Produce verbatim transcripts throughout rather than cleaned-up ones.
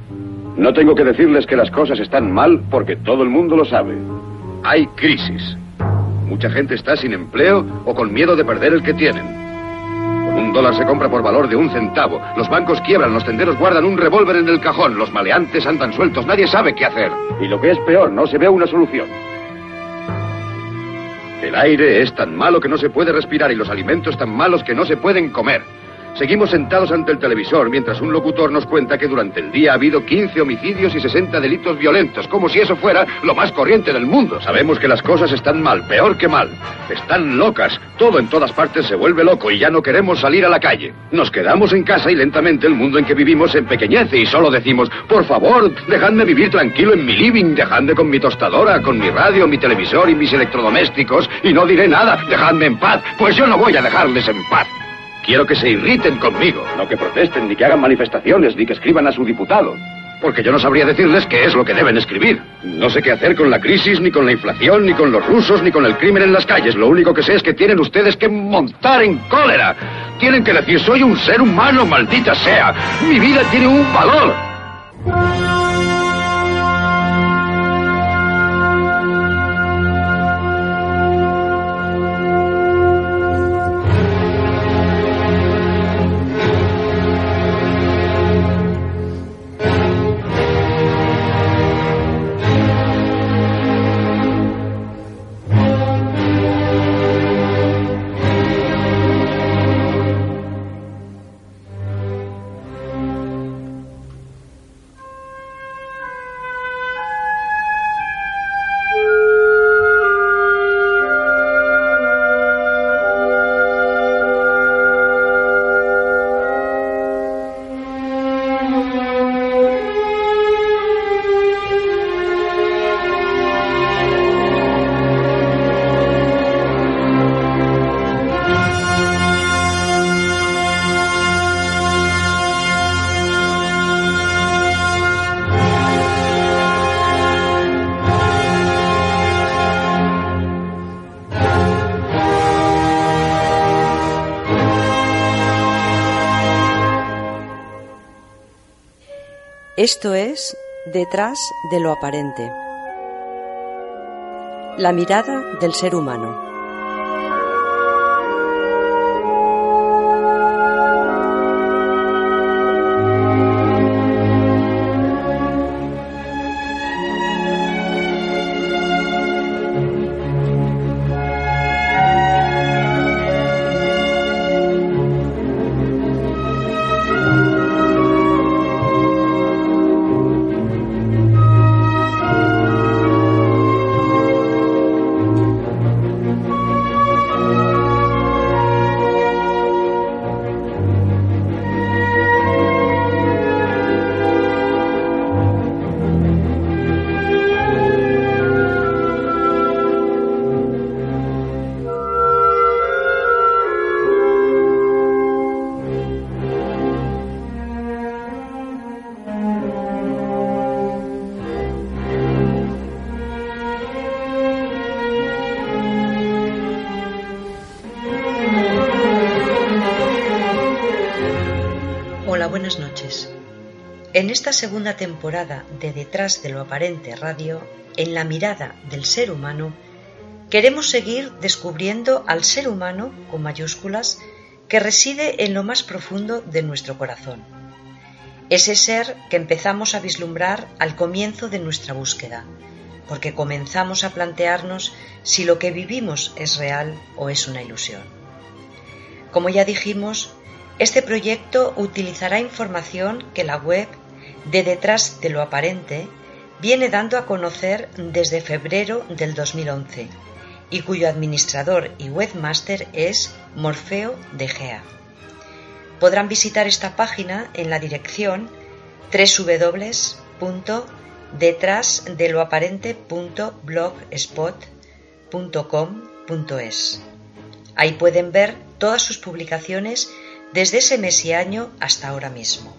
No tengo que decirles que las cosas están mal porque todo el mundo lo sabe. Hay crisis. Mucha gente está sin empleo o con miedo de perder el que tienen. Con un dólar se compra por valor de un centavo. Los bancos quiebran, los tenderos guardan un revólver en el cajón. Los maleantes andan sueltos, nadie sabe qué hacer. Y lo que es peor, no se ve una solución. El aire es tan malo que no se puede respirar y los alimentos tan malos que no se pueden comer. Seguimos sentados ante el televisor mientras un locutor nos cuenta que durante el día ha habido quince homicidios y sesenta delitos violentos, como si eso fuera lo más corriente del mundo. Sabemos que las cosas están mal, peor que mal. Están locas. Todo en todas partes se vuelve loco y ya no queremos salir a la calle. Nos quedamos en casa y lentamente el mundo en que vivimos se empequeñece y solo decimos, por favor, dejadme vivir tranquilo en mi living, dejadme con mi tostadora, con mi radio, mi televisor y mis electrodomésticos y no diré nada, dejadme en paz, pues yo no voy a dejarles en paz. Quiero que se irriten conmigo, no que protesten, ni que hagan manifestaciones, ni que escriban a su diputado. Porque yo no sabría decirles qué es lo que deben escribir. No sé qué hacer con la crisis, ni con la inflación, ni con los rusos, ni con el crimen en las calles. Lo único que sé es que tienen ustedes que montar en cólera. Tienen que decir, soy un ser humano, maldita sea. Mi vida tiene un valor. Esto es Detrás de lo aparente. La mirada del ser humano. Buenas noches. En esta segunda temporada de Detrás de lo aparente radio, en la mirada del ser humano, queremos seguir descubriendo al ser humano, con mayúsculas, que reside en lo más profundo de nuestro corazón. Ese ser que empezamos a vislumbrar al comienzo de nuestra búsqueda, porque comenzamos a plantearnos si lo que vivimos es real o es una ilusión. Como ya dijimos, este proyecto utilizará información que la web de Detrás de lo aparente viene dando a conocer desde febrero del dos mil once y cuyo administrador y webmaster es Morfeo de Gea. Podrán visitar esta página en la dirección doble u doble u doble u punto detrás de lo aparente punto blogspot punto com punto es. Ahí pueden ver todas sus publicaciones desde ese mes y año hasta ahora mismo.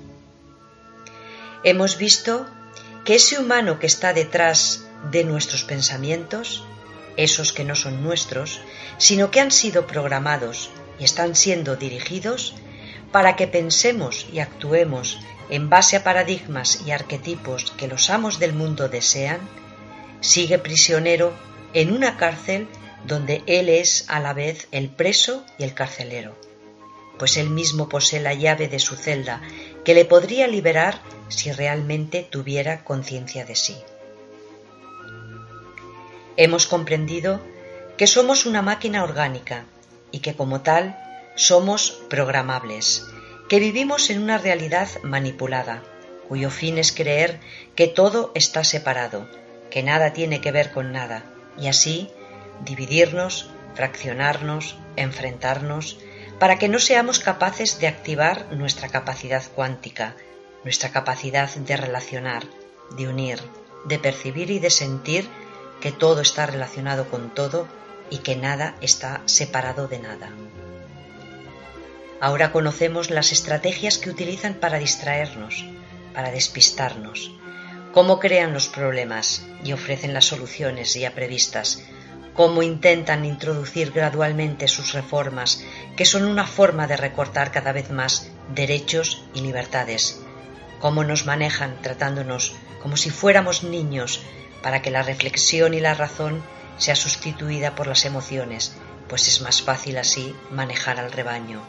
Hemos visto que ese humano que está detrás de nuestros pensamientos, esos que no son nuestros, sino que han sido programados y están siendo dirigidos para que pensemos y actuemos en base a paradigmas y arquetipos que los amos del mundo desean, sigue prisionero en una cárcel donde él es a la vez el preso y el carcelero, pues él mismo posee la llave de su celda que le podría liberar si realmente tuviera conciencia de sí. Hemos comprendido que somos una máquina orgánica y que como tal somos programables, que vivimos en una realidad manipulada, cuyo fin es creer que todo está separado, que nada tiene que ver con nada, y así dividirnos, fraccionarnos, enfrentarnos, para que no seamos capaces de activar nuestra capacidad cuántica, nuestra capacidad de relacionar, de unir, de percibir y de sentir que todo está relacionado con todo y que nada está separado de nada. Ahora conocemos las estrategias que utilizan para distraernos, para despistarnos, cómo crean los problemas y ofrecen las soluciones ya previstas, cómo intentan introducir gradualmente sus reformas, que son una forma de recortar cada vez más derechos y libertades, cómo nos manejan tratándonos como si fuéramos niños para que la reflexión y la razón sea sustituida por las emociones, pues es más fácil así manejar al rebaño.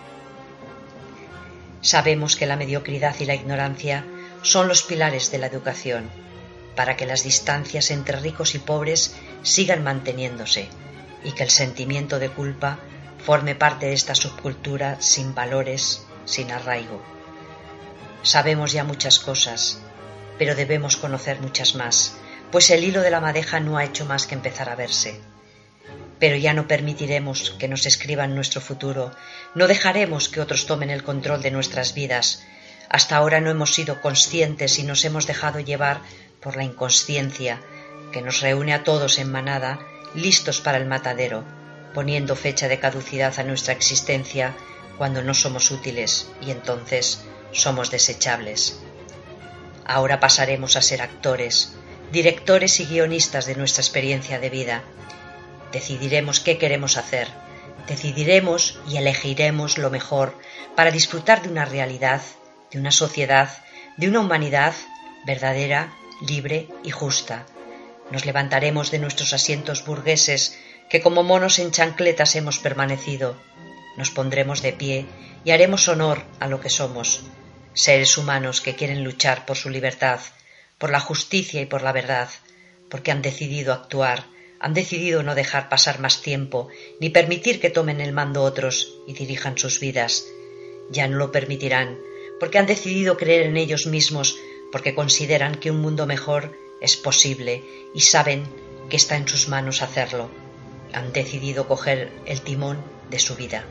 Sabemos que la mediocridad y la ignorancia son los pilares de la educación, para que las distancias entre ricos y pobres sigan manteniéndose y que el sentimiento de culpa forme parte de esta subcultura sin valores, sin arraigo. Sabemos ya muchas cosas, pero debemos conocer muchas más, pues el hilo de la madeja no ha hecho más que empezar a verse. Pero ya no permitiremos que nos escriban nuestro futuro, no dejaremos que otros tomen el control de nuestras vidas. Hasta ahora no hemos sido conscientes y nos hemos dejado llevar por la inconsciencia, que nos reúne a todos en manada, listos para el matadero, poniendo fecha de caducidad a nuestra existencia cuando no somos útiles y entonces somos desechables. Ahora pasaremos a ser actores, directores y guionistas de nuestra experiencia de vida. Decidiremos qué queremos hacer, decidiremos y elegiremos lo mejor para disfrutar de una realidad, de una sociedad, de una humanidad verdadera, libre y justa. Nos levantaremos de nuestros asientos burgueses que como monos en chancletas hemos permanecido. Nos pondremos de pie y haremos honor a lo que somos, seres humanos que quieren luchar por su libertad, por la justicia y por la verdad, porque han decidido actuar, han decidido no dejar pasar más tiempo, ni permitir que tomen el mando otros y dirijan sus vidas. Ya no lo permitirán, porque han decidido creer en ellos mismos, porque consideran que un mundo mejor es posible y saben que está en sus manos hacerlo. Han decidido coger el timón de su vida.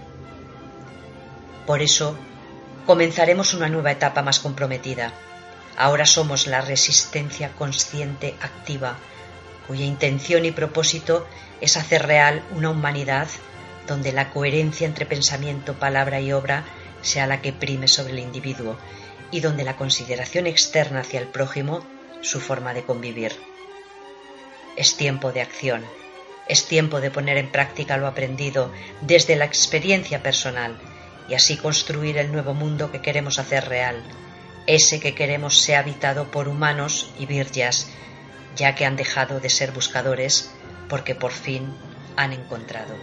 Por eso, comenzaremos una nueva etapa más comprometida. Ahora somos la resistencia consciente activa, cuya intención y propósito es hacer real una humanidad donde la coherencia entre pensamiento, palabra y obra sea la que prime sobre el individuo y donde la consideración externa hacia el prójimo su forma de convivir. Es tiempo de acción, es tiempo de poner en práctica lo aprendido desde la experiencia personal y así construir el nuevo mundo que queremos hacer real, ese que queremos sea habitado por humanos y virgas, ya que han dejado de ser buscadores porque por fin han encontrado.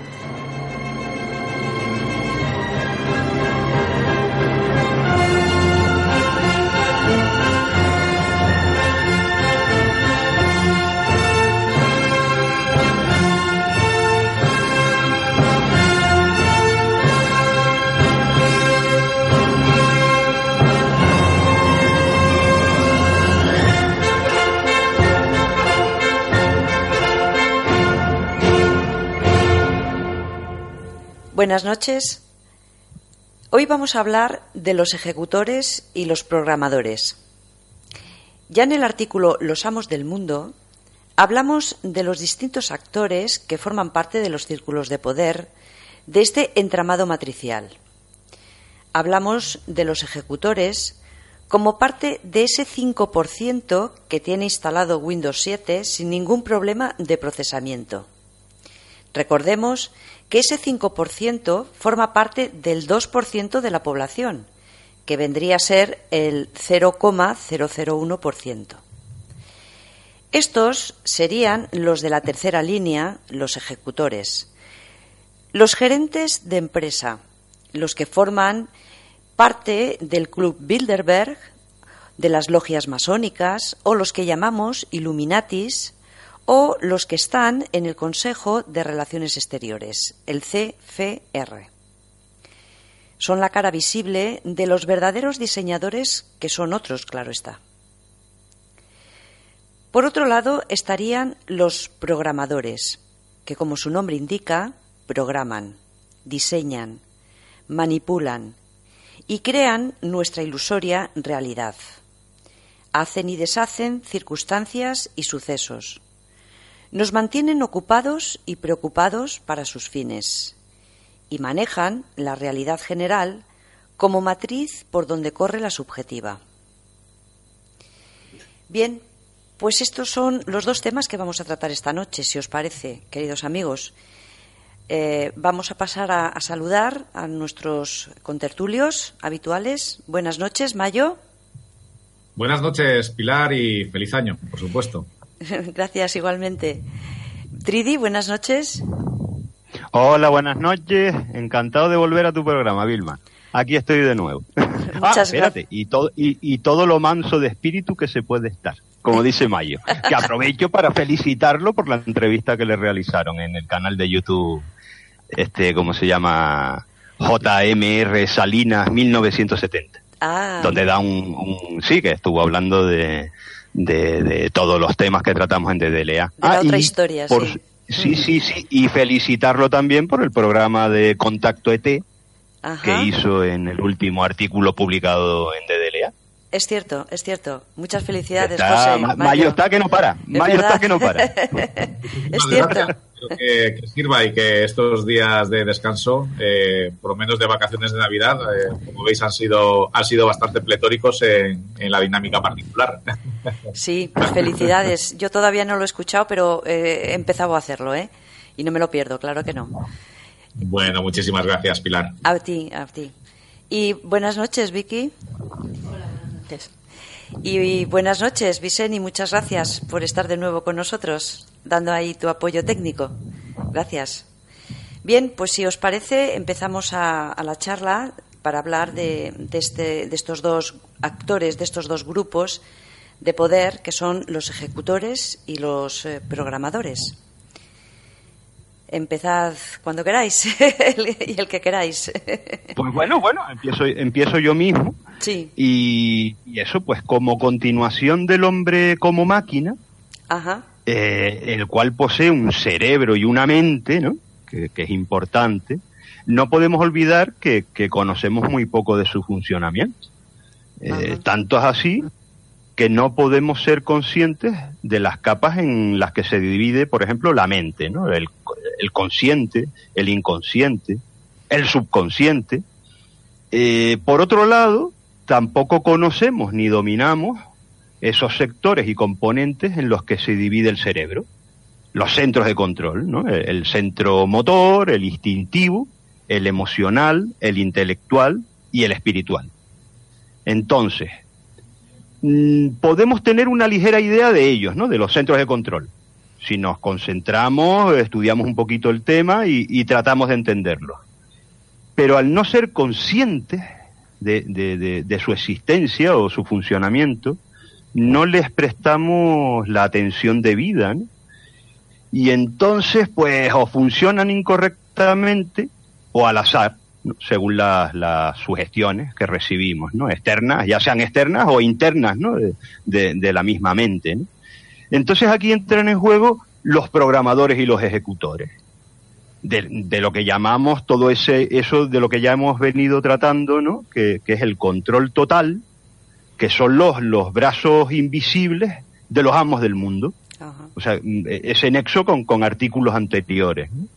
Buenas noches. Hoy vamos a hablar de los ejecutores y los programadores. Ya en el artículo Los amos del mundo hablamos de los distintos actores que forman parte de los círculos de poder de este entramado matricial. Hablamos de los ejecutores como parte de ese cinco por ciento que tiene instalado Windows siete sin ningún problema de procesamiento. Recordemos que ese cinco por ciento forma parte del dos por ciento de la población, que vendría a ser el cero coma cero cero uno por ciento. Estos serían los de la tercera línea, los ejecutores. Los gerentes de empresa, los que forman parte del Club Bilderberg, de las logias masónicas, o los que llamamos Illuminatis, o los que están en el Consejo de Relaciones Exteriores, el C F R. Son la cara visible de los verdaderos diseñadores, que son otros, claro está. Por otro lado estarían los programadores, que como su nombre indica, programan, diseñan, manipulan y crean nuestra ilusoria realidad. Hacen y deshacen circunstancias y sucesos. Nos mantienen ocupados y preocupados para sus fines y manejan la realidad general como matriz por donde corre la subjetiva. Bien, pues estos son los dos temas que vamos a tratar esta noche, si os parece, queridos amigos. Eh, vamos a pasar a, a saludar a nuestros contertulios habituales. Buenas noches, Mayo. Buenas noches, Pilar, y feliz año, por supuesto. Gracias, igualmente. Tridi, buenas noches. Hola, buenas noches. Encantado de volver a tu programa, Vilma. Aquí estoy de nuevo. Muchas ah, espérate, y todo, y, y todo lo manso de espíritu que se puede estar, como dice Mayo. Que aprovecho para felicitarlo por la entrevista que le realizaron en el canal de YouTube, este, ¿cómo se llama? J M R Salinas mil novecientos setenta. Ah. Donde da un, un, sí, que estuvo hablando de, de, de todos los temas que tratamos en D D L A. De la ah, otra y historia, por, sí. Sí, sí, sí, y felicitarlo también por el programa de Contacto E T, Ajá. que hizo en el último artículo publicado en D D L A. Es cierto, es cierto. Muchas felicidades, Está, José. Ma- Mayo. Mayo está que no para. Mayo verdad. está que no para. Es cierto. Espero que, que sirva y que estos días de descanso, eh, por lo menos de vacaciones de Navidad, eh, como veis, han sido han sido bastante pletóricos en, en la dinámica particular. Sí, pues felicidades. Yo todavía no lo he escuchado, pero eh, he empezado a hacerlo, ¿eh? Y no me lo pierdo, claro que no. Bueno, muchísimas gracias, Pilar. A ti, a ti. Y buenas noches, Vicky. Hola, buenas noches. Y, y buenas noches, Viceni, muchas gracias por estar de nuevo con nosotros, dando ahí tu apoyo técnico. Gracias. Bien, pues si os parece, empezamos a, a la charla para hablar de, de, este, de estos dos actores, de estos dos grupos de poder, que son los ejecutores y los eh, programadores. Empezad cuando queráis y el que queráis. Pues bueno, bueno, empiezo, empiezo yo mismo. Sí. Y, y eso, pues como continuación del hombre como máquina, Ajá. eh, el cual posee un cerebro y una mente, ¿no? Que, que es importante, no podemos olvidar que, que conocemos muy poco de su funcionamiento. Eh, tanto es así que no podemos ser conscientes de las capas en las que se divide, por ejemplo, la mente, ¿no? El, el consciente, el inconsciente, el subconsciente. Eh, por otro lado, tampoco conocemos ni dominamos esos sectores y componentes en los que se divide el cerebro, los centros de control, ¿no? El, el centro motor, el instintivo, el emocional, el intelectual y el espiritual. Entonces, podemos tener una ligera idea de ellos, ¿no? De los centros de control. Si nos concentramos, estudiamos un poquito el tema y, y tratamos de entenderlo. Pero al no ser conscientes de, de, de, de su existencia o su funcionamiento, no les prestamos la atención debida, ¿no? Y entonces, pues, o funcionan incorrectamente o al azar, ¿no? Según las, las sugestiones que recibimos, ¿no? Externas, ya sean externas o internas, ¿no? De, de, de la misma mente, ¿no? Entonces aquí entran en juego los programadores y los ejecutores. De, de lo que llamamos todo ese, eso de lo que ya hemos venido tratando, ¿no? Que, que es el control total, que son los, los brazos invisibles de los amos del mundo. Ajá. O sea, ese nexo con, con artículos anteriores, ¿no?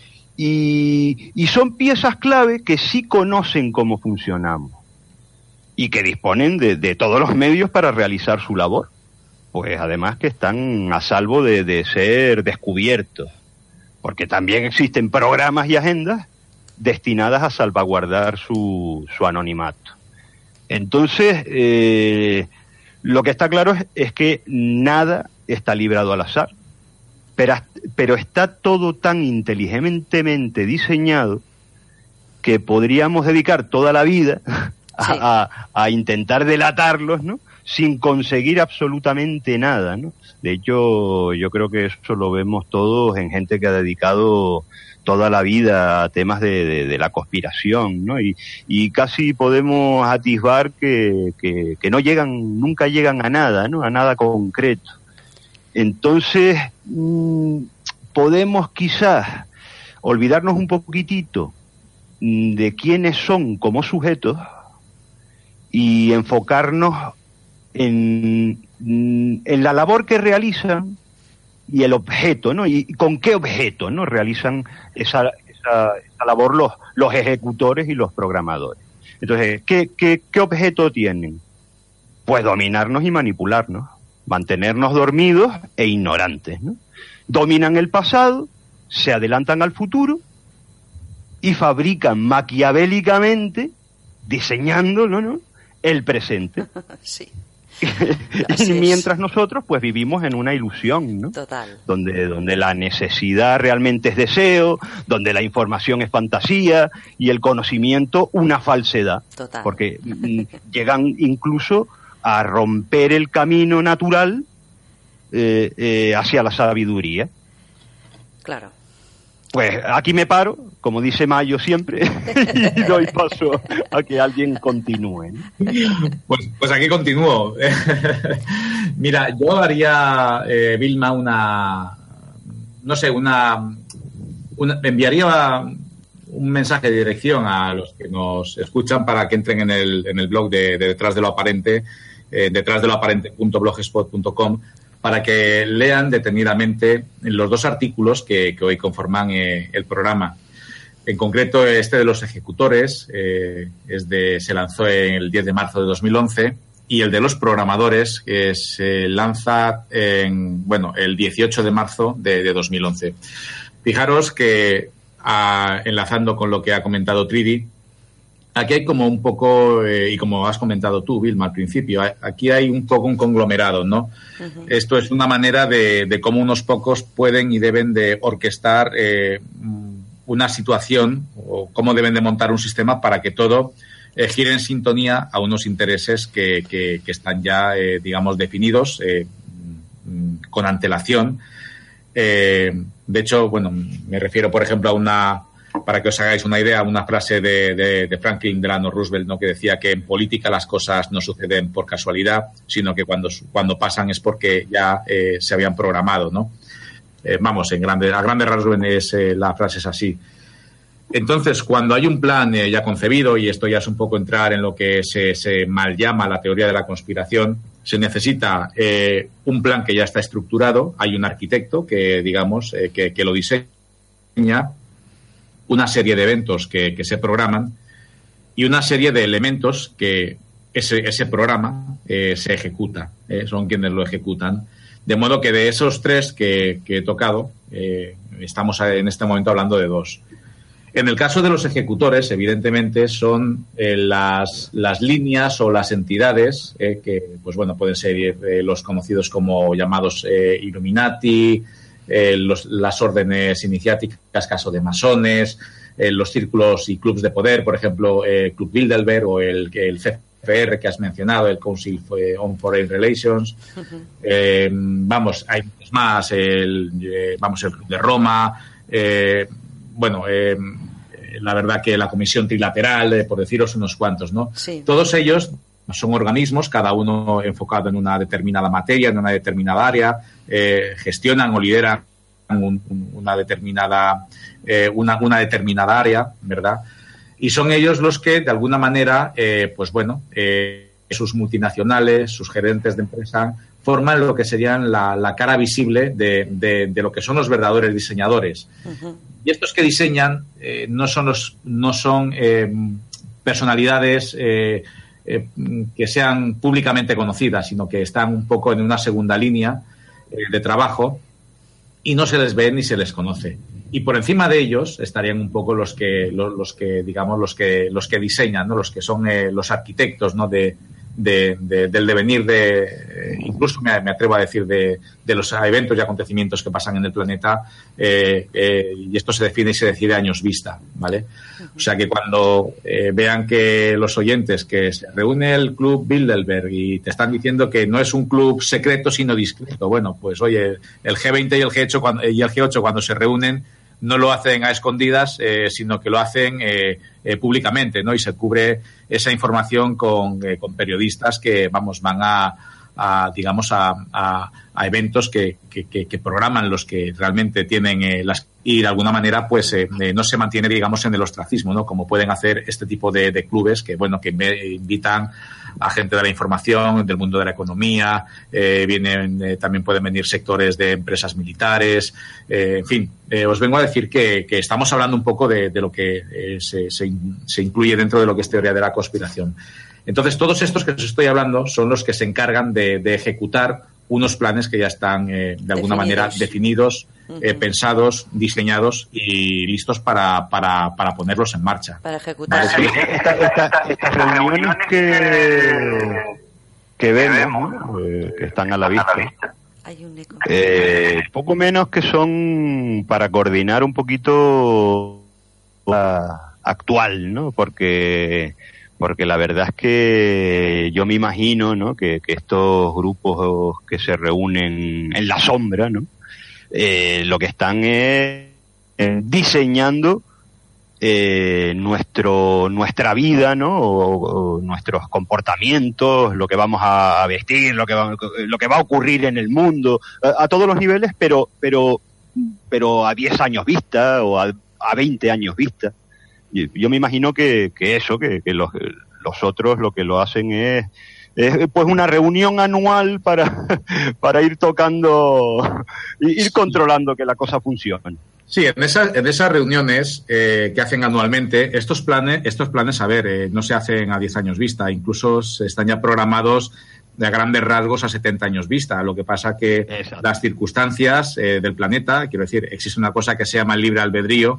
Y, y son piezas clave que sí conocen cómo funcionamos y que disponen de, de todos los medios para realizar su labor, pues además que están a salvo de, de ser descubiertos, porque también existen programas y agendas destinadas a salvaguardar su, su anonimato. Entonces, eh, lo que está claro es, es que nada está librado al azar, pero, pero está todo tan inteligentemente diseñado que podríamos dedicar toda la vida a, sí. a, a intentar delatarlos, ¿no?, sin conseguir absolutamente nada, ¿no? De hecho, yo creo que eso lo vemos todos en gente que ha dedicado toda la vida a temas de, de, de la conspiración, ¿no? Y, y casi podemos atisbar que, que, que no llegan, nunca llegan a nada, ¿no?, a nada concreto. Entonces, mmm, podemos quizás olvidarnos un poquitito de quiénes son como sujetos y enfocarnos en, en la labor que realizan y el objeto, ¿no? Y con qué objeto, ¿no?, realizan esa, esa, esa labor los, los ejecutores y los programadores. Entonces, ¿qué, qué, qué objeto tienen? Pues dominarnos y manipularnos, mantenernos dormidos e ignorantes, ¿no? Dominan el pasado, se adelantan al futuro y fabrican maquiavélicamente, diseñándolo, ¿no?, el presente. Sí. Y mientras nosotros pues vivimos en una ilusión, ¿no? Total. Donde, donde la necesidad realmente es deseo, donde la información es fantasía y el conocimiento una falsedad. Total. Porque mm, llegan incluso a romper el camino natural eh, eh, hacia la sabiduría. Claro. Pues aquí me paro, como dice Mayo siempre, y doy paso a que alguien continúe. Pues, pues aquí continúo. Mira, yo haría, eh, Vilma, una, no sé, una, una, enviaría un mensaje de dirección a los que nos escuchan para que entren en el, en el blog de, de Detrás de lo Aparente, eh, detrás de lo aparente punto blogspot punto com, para que lean detenidamente los dos artículos que, que hoy conforman eh, el programa. En concreto, este de los ejecutores eh, es de, se lanzó el diez de marzo de dos mil once y el de los programadores que se lanza en, bueno, el dieciocho de marzo de, de dos mil once. Fijaros que, a, enlazando con lo que ha comentado Tridi, aquí hay como un poco, eh, y como has comentado tú, Vilma, al principio, aquí hay un poco un conglomerado, ¿no? Uh-huh. Esto es una manera de, de cómo unos pocos pueden y deben de orquestar eh, una situación o cómo deben de montar un sistema para que todo eh, gire en sintonía a unos intereses que, que, que están ya, eh, digamos, definidos eh, con antelación. Eh, de hecho, bueno, me refiero, por ejemplo, a una... Para que os hagáis una idea, una frase de, de, de Franklin Delano Roosevelt, ¿no?, que decía que en política las cosas no suceden por casualidad, sino que cuando, cuando pasan es porque ya eh, se habían programado, ¿no? Eh, vamos, en grande, a grandes rasgos es, eh, la frase es así. Entonces, cuando hay un plan eh, ya concebido, y esto ya es un poco entrar en lo que se, se mal llama la teoría de la conspiración, se necesita eh, un plan que ya está estructurado, hay un arquitecto que, digamos, eh, que, que lo diseña, una serie de eventos que, que se programan y una serie de elementos que ese, ese programa eh, se ejecuta, eh, son quienes lo ejecutan. De modo que de esos tres que, que he tocado, eh, estamos en este momento hablando de dos. En el caso de los ejecutores, evidentemente, son eh, las, las líneas o las entidades eh, que, pues bueno, pueden ser eh, los conocidos como llamados eh, Illuminati, Eh, los, las órdenes iniciáticas, caso de masones, eh, los círculos y clubs de poder, por ejemplo, eh, Club Bilderberg o el, el C F R que has mencionado, el Council on Foreign Relations. Uh-huh. Eh, vamos, hay muchos más, el, eh, vamos, el Club de Roma, eh, bueno, eh, la verdad que la Comisión Trilateral, eh, por deciros unos cuantos, ¿no? Sí. Todos ellos son organismos, cada uno enfocado en una determinada materia, en una determinada área, eh, gestionan o lideran un, un, una determinada eh, una, una determinada área, ¿verdad? Y son ellos los que, de alguna manera, eh, pues bueno, eh, sus multinacionales, sus gerentes de empresa, forman lo que serían la, la cara visible de, de, de lo que son los verdaderos diseñadores. Uh-huh. Y estos que diseñan eh, no son los no son eh, personalidades eh, Eh, que sean públicamente conocidas, sino que están un poco en una segunda línea eh, de trabajo y no se les ve ni se les conoce. y por encima de ellos estarían un poco los que, los, los que digamos, los que, los que diseñan, ¿no? Los que son eh, los arquitectos, ¿no? De, de, de, del devenir de, eh, incluso me, me atrevo a decir, de, de los eventos y acontecimientos que pasan en el planeta, eh, eh, y esto se define y se decide a años vista, ¿vale? O sea que cuando eh, vean que los oyentes, que se reúne el Club Bilderberg y te están diciendo que no es un club secreto sino discreto, bueno, pues oye, el G veinte y el G ocho cuando, y el G ocho cuando se reúnen no lo hacen a escondidas, eh, sino que lo hacen eh, eh, públicamente, ¿no? Y se cubre esa información con, eh, con periodistas que, vamos, van a, a digamos, a, a, a eventos que, que, que, que programan los que realmente tienen eh, las... Y de alguna manera, pues, eh, eh, no se mantiene, digamos, en el ostracismo, ¿no? Como pueden hacer este tipo de, de clubes que, bueno, que me invitan a gente de la información, del mundo de la economía, eh, vienen, eh, también pueden venir sectores de empresas militares, eh, en fin, eh, os vengo a decir que, que estamos hablando un poco de, de lo que eh, se, se, se incluye dentro de lo que es teoría de la conspiración. Entonces, todos estos que os estoy hablando son los que se encargan de, de ejecutar unos planes que ya están, eh, de alguna definidos. manera, definidos, uh-huh. eh, pensados, diseñados y listos para, para, para ponerlos en marcha. Para ejecutar. Vale, sí, esta, esta, estas reuniones que, que vemos, ¿no? eh, que están a la vista, Hay un eco. Eh, poco menos que son para coordinar un poquito la actual, ¿no? Porque... Porque la verdad es que yo me imagino, ¿no? que, que estos grupos que se reúnen en la sombra, ¿no? Eh, lo que están es diseñando eh, nuestro nuestra vida, ¿no? O, o nuestros comportamientos, lo que vamos a vestir, lo que va, lo que va a ocurrir en el mundo, a, a todos los niveles, pero pero pero a diez años vista o a, a veinte años vista. Yo me imagino que, que eso, que, que los, los otros lo que lo hacen es, es pues una reunión anual para, para ir tocando, ir controlando que la cosa funcione. Sí, en, esa, en esas reuniones eh, que hacen anualmente, estos planes, estos planes, a ver, eh, no se hacen a diez años vista, incluso están ya programados de a grandes rasgos a setenta años vista. Lo que pasa que Exacto. las circunstancias eh, del planeta, quiero decir, existe una cosa que se llama el libre albedrío,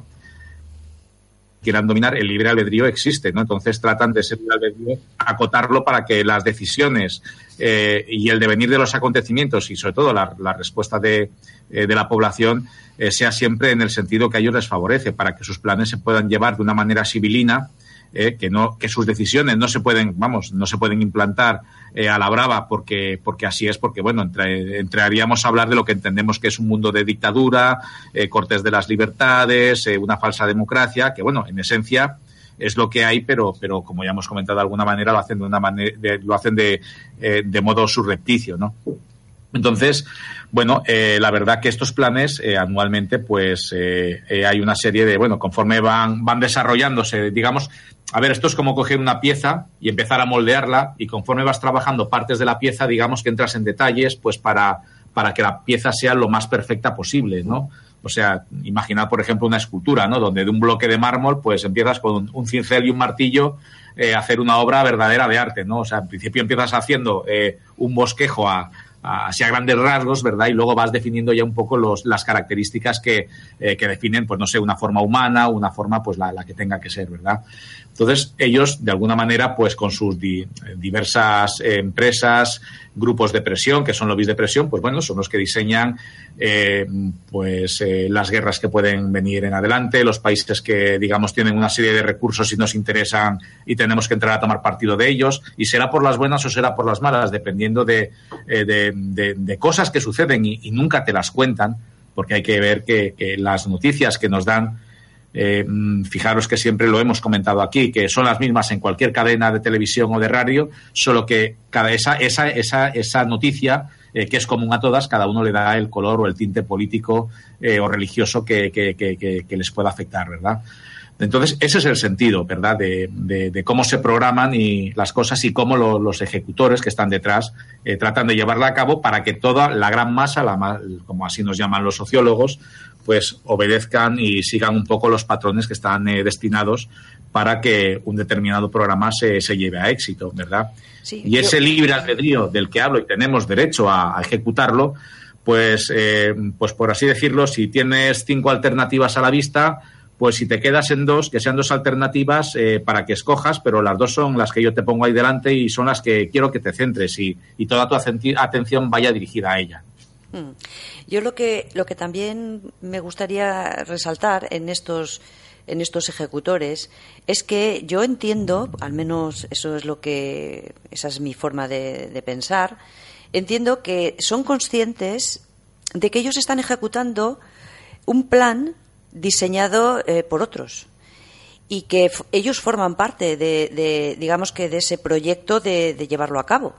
quieran dominar, el libre albedrío existe, ¿no? Entonces tratan de ese libre albedrío acotarlo para que las decisiones eh, y el devenir de los acontecimientos y sobre todo la, la respuesta de, eh, de la población eh, sea siempre en el sentido que a ellos les favorece, para que sus planes se puedan llevar de una manera civilina, eh, que no que sus decisiones no se pueden, vamos, no se pueden implantar eh, a la brava porque porque así es, porque bueno, entre, entraríamos a hablar de lo que entendemos que es un mundo de dictadura, eh, cortes de las libertades, eh, una falsa democracia, que bueno, en esencia es lo que hay, pero pero como ya hemos comentado de alguna manera lo hacen de una manera de, lo hacen de eh, de modo surrepticio, ¿no? Entonces, bueno, eh, la verdad que estos planes eh, anualmente, pues eh, eh, hay una serie de, bueno, conforme van van desarrollándose, digamos, a ver, esto es como coger una pieza y empezar a moldearla, y conforme vas trabajando partes de la pieza, digamos que entras en detalles, pues para para que la pieza sea lo más perfecta posible, ¿no? O sea, imaginar, por ejemplo, una escultura, ¿no? Donde de un bloque de mármol, pues empiezas con un cincel y un martillo eh, a hacer una obra verdadera de arte, ¿no? O sea, en principio empiezas haciendo eh, un bosquejo a así a grandes rasgos, ¿verdad? Y luego vas definiendo ya un poco los, las características que, eh, que definen, pues no sé, una forma humana, una forma, pues la, la que tenga que ser, ¿verdad? Entonces, ellos, de alguna manera, pues con sus di, diversas eh, empresas, grupos de presión, que son lobbies de presión, pues bueno, son los que diseñan eh, pues eh, las guerras que pueden venir en adelante, los países que, digamos, tienen una serie de recursos y nos interesan y tenemos que entrar a tomar partido de ellos, y será por las buenas o será por las malas, dependiendo de, eh, de, de, de cosas que suceden y, y nunca te las cuentan, porque hay que ver que, que las noticias que nos dan, Eh, fijaros que siempre lo hemos comentado aquí, que son las mismas en cualquier cadena de televisión o de radio, solo que cada esa esa esa esa noticia eh, que es común a todas, cada uno le da el color o el tinte político eh, o religioso que, que, que, que les pueda afectar, ¿verdad? Entonces, ese es el sentido, ¿verdad?, de, de, de cómo se programan y las cosas y cómo lo, los ejecutores que están detrás eh, tratan de llevarla a cabo para que toda la gran masa, la, como así nos llaman los sociólogos, pues obedezcan y sigan un poco los patrones que están eh, destinados para que un determinado programa se, se lleve a éxito, ¿verdad? Sí, y ese yo... libre albedrío del que hablo y tenemos derecho a, a ejecutarlo, pues, eh, pues por así decirlo, si tienes cinco alternativas a la vista, pues si te quedas en dos, que sean dos alternativas eh, para que escojas, pero las dos son las que yo te pongo ahí delante y son las que quiero que te centres y, y toda tu atención vaya dirigida a ella. Yo lo que lo que también me gustaría resaltar en estos en estos ejecutores es que yo entiendo, al menos eso es lo que esa es mi forma de, de pensar, entiendo que son conscientes de que ellos están ejecutando un plan diseñado eh, por otros y que f- ellos forman parte de, de digamos que de ese proyecto de, de llevarlo a cabo.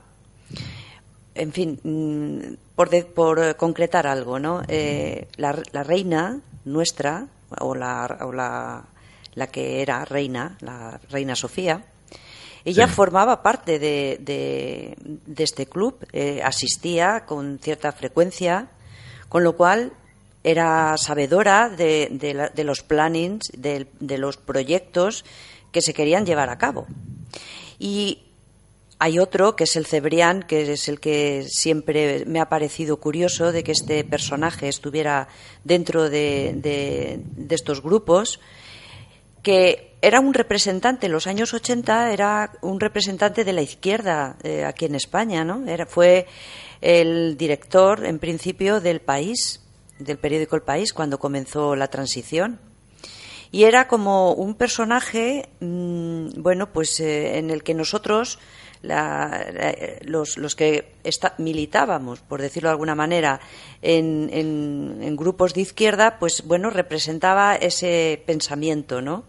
En fin, mmm, por, de, por concretar algo, ¿no? Eh, la, la reina nuestra, o, la, o la, la que era reina, la reina Sofía, ella sí. formaba parte de, de, de este club, eh, asistía con cierta frecuencia, con lo cual era sabedora de, de, la, de los plannings, de, de los proyectos que se querían llevar a cabo. Y hay otro, que es el Cebrián, que es el que siempre me ha parecido curioso de que este personaje estuviera dentro de, de, de estos grupos, que era un representante en los años ochenta, era un representante de la izquierda eh, aquí en España, ¿no? Era, fue el director, en principio, del País, del periódico El País, cuando comenzó la transición. Y era como un personaje, mmm, bueno, pues eh, en el que nosotros... La, la, los, los que está, militábamos, por decirlo de alguna manera, en, en, en grupos de izquierda, pues bueno, representaba ese pensamiento, ¿no?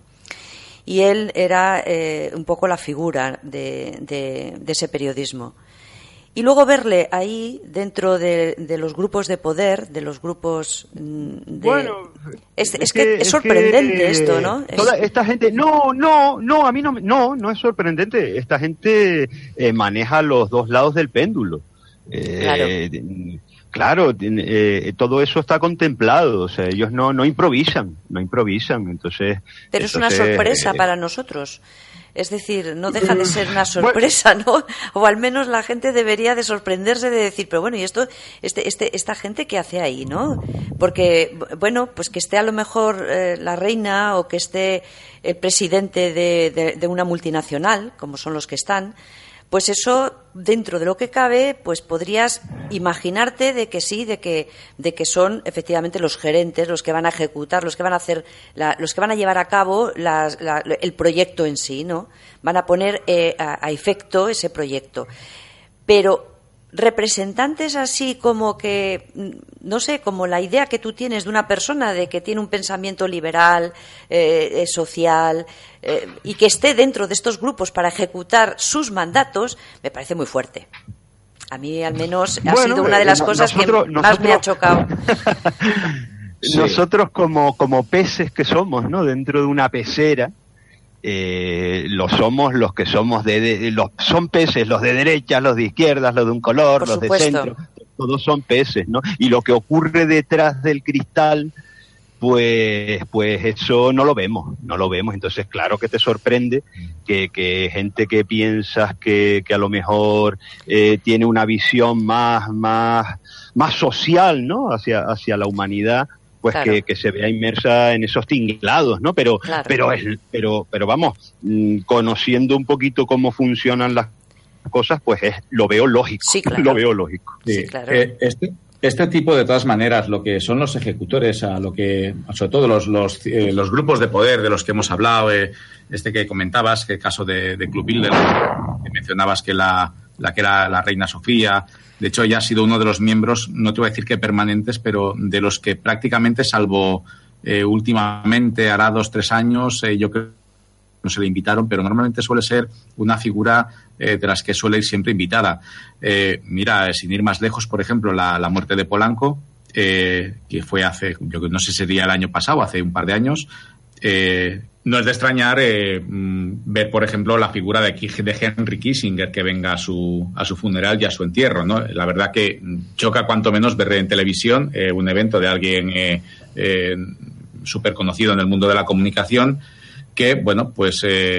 Y él era eh, un poco la figura de, de, de ese periodismo. Y luego verle ahí, dentro de, de los grupos de poder, de los grupos de... Bueno, es, es, es que, que es sorprendente que, esto, ¿no? Toda es... esta gente... No, no, no, a mí no, no, no es sorprendente. Esta gente eh, maneja los dos lados del péndulo. Eh, claro. Claro, eh, todo eso está contemplado, o sea, ellos no, no improvisan, no improvisan, entonces... Pero es una sorpresa eh, para nosotros. Es decir, no deja de ser una sorpresa, ¿no? O al menos la gente debería de sorprenderse de decir, pero bueno, ¿y esto, este, este, esta gente qué hace ahí, no? Porque, bueno, pues que esté a lo mejor eh, la reina o que esté el presidente de, de, de una multinacional, como son los que están, pues eso, dentro de lo que cabe, pues podrías imaginarte de que sí, de que, de que son efectivamente los gerentes, los que van a ejecutar, los que van a hacer, la, los que van a llevar a cabo la, la, el proyecto en sí, ¿no? Van a poner eh, a, a efecto ese proyecto. Pero representantes así como que, no sé, como la idea que tú tienes de una persona de que tiene un pensamiento liberal, eh, social, eh, y que esté dentro de estos grupos para ejecutar sus mandatos, me parece muy fuerte. A mí, al menos, ha bueno, sido una de las eh, cosas nosotros, que más nosotros, me ha chocado. Sí. Nosotros, como, como peces que somos, ¿no? Dentro de una pecera, Eh, lo somos los que somos de, de los son peces, los de derecha, los de izquierdas, los de un color, Por los supuesto. de centro, todos son peces, ¿no? Y lo que ocurre detrás del cristal, pues pues eso no lo vemos, no lo vemos. Entonces, claro que te sorprende que, que gente que piensas que, que a lo mejor eh, tiene una visión más más más social, ¿no? Hacia hacia la humanidad, pues claro. que, que se vea inmersa en esos tinglados, ¿no? Pero, claro. pero, es, pero, pero vamos, mmm, conociendo un poquito cómo funcionan las cosas, pues es, lo veo lógico. Sí, claro. Lo veo lógico. Sí, sí claro. Eh, este, este tipo, de todas maneras, lo que son los ejecutores, a lo que, sobre todo los, los, eh, los grupos de poder de los que hemos hablado, eh, este que comentabas, que el caso de, de Club Bilderberg, que mencionabas que la, la que era la reina Sofía. De hecho, ella ha sido uno de los miembros, no te voy a decir que permanentes, pero de los que prácticamente, salvo eh, últimamente, hará dos, tres años, eh, yo creo que no se le invitaron, pero normalmente suele ser una figura eh, de las que suele ir siempre invitada. Eh, mira, sin ir más lejos, por ejemplo, la, la muerte de Polanco, eh, que fue hace, yo no sé si sería el año pasado, hace un par de años, eh, no es de extrañar eh, ver, por ejemplo, la figura de, de Henry Kissinger que venga a su, a su funeral y a su entierro, ¿no? La verdad que choca cuanto menos ver en televisión eh, un evento de alguien eh, eh, súper conocido en el mundo de la comunicación que, bueno, pues eh,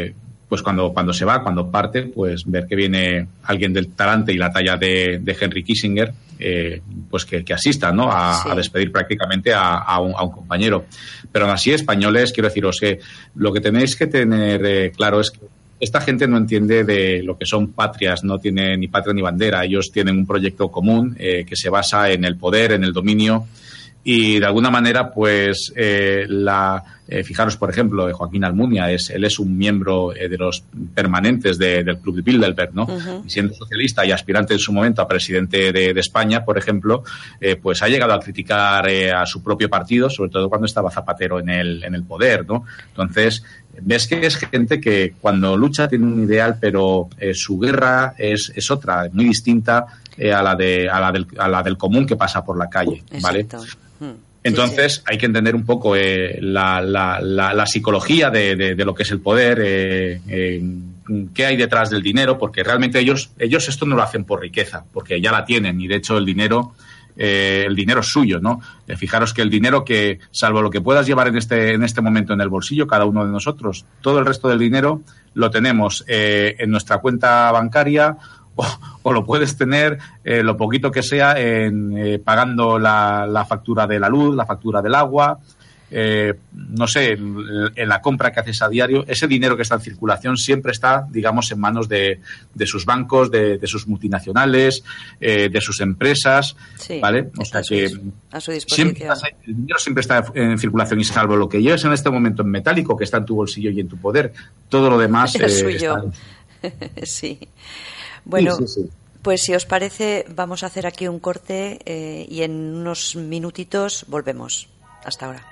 pues cuando, cuando se va, cuando parte, pues ver que viene alguien del talante y la talla de, de Henry Kissinger, eh, pues que, que asista, ¿no? A, sí. a despedir prácticamente a, a, un, a un compañero. Pero aún así, españoles, quiero deciros que lo que tenéis que tener eh, claro es que esta gente no entiende de lo que son patrias, no tiene ni patria ni bandera. Ellos tienen un proyecto común eh, que se basa en el poder, en el dominio. Y de alguna manera, pues, eh, la eh, fijaros, por ejemplo, de Joaquín Almunia, es, él es un miembro eh, de los permanentes de, del Club de Bilderberg, ¿no? Uh-huh. Y siendo socialista y aspirante en su momento a presidente de, de España, por ejemplo, eh, pues ha llegado a criticar eh, a su propio partido, sobre todo cuando estaba Zapatero en el, en el poder, ¿no? Entonces, ves que es gente que cuando lucha tiene un ideal, pero eh, su guerra es, es otra, muy distinta eh, a la de a la del, a la del común que pasa por la calle, ¿vale? Exacto. Entonces, sí, sí. hay que entender un poco eh, la, la, la, la psicología de, de, de lo que es el poder, eh, eh, qué hay detrás del dinero, porque realmente ellos ellos esto no lo hacen por riqueza, porque ya la tienen, y de hecho el dinero eh, el dinero es suyo, ¿no? Eh, fijaros que el dinero que, salvo lo que puedas llevar en este en este momento en el bolsillo, cada uno de nosotros, todo el resto del dinero lo tenemos eh, en nuestra cuenta bancaria. O, o lo puedes tener, eh, lo poquito que sea, en, eh, pagando la, la factura de la luz, la factura del agua, eh, no sé, en, en la compra que haces a diario. Ese dinero que está en circulación siempre está, digamos, en manos de, de sus bancos, de, de sus multinacionales, eh, de sus empresas, sí, ¿vale? O sea que a su disposición. Siempre, el dinero siempre está en circulación, y salvo lo que lleves en este momento en metálico, que está en tu bolsillo y en tu poder, todo lo demás es eh, suyo. Está... sí. Bueno, sí, sí, sí. Pues si os parece, vamos a hacer aquí un corte eh, y en unos minutitos volvemos. Hasta ahora.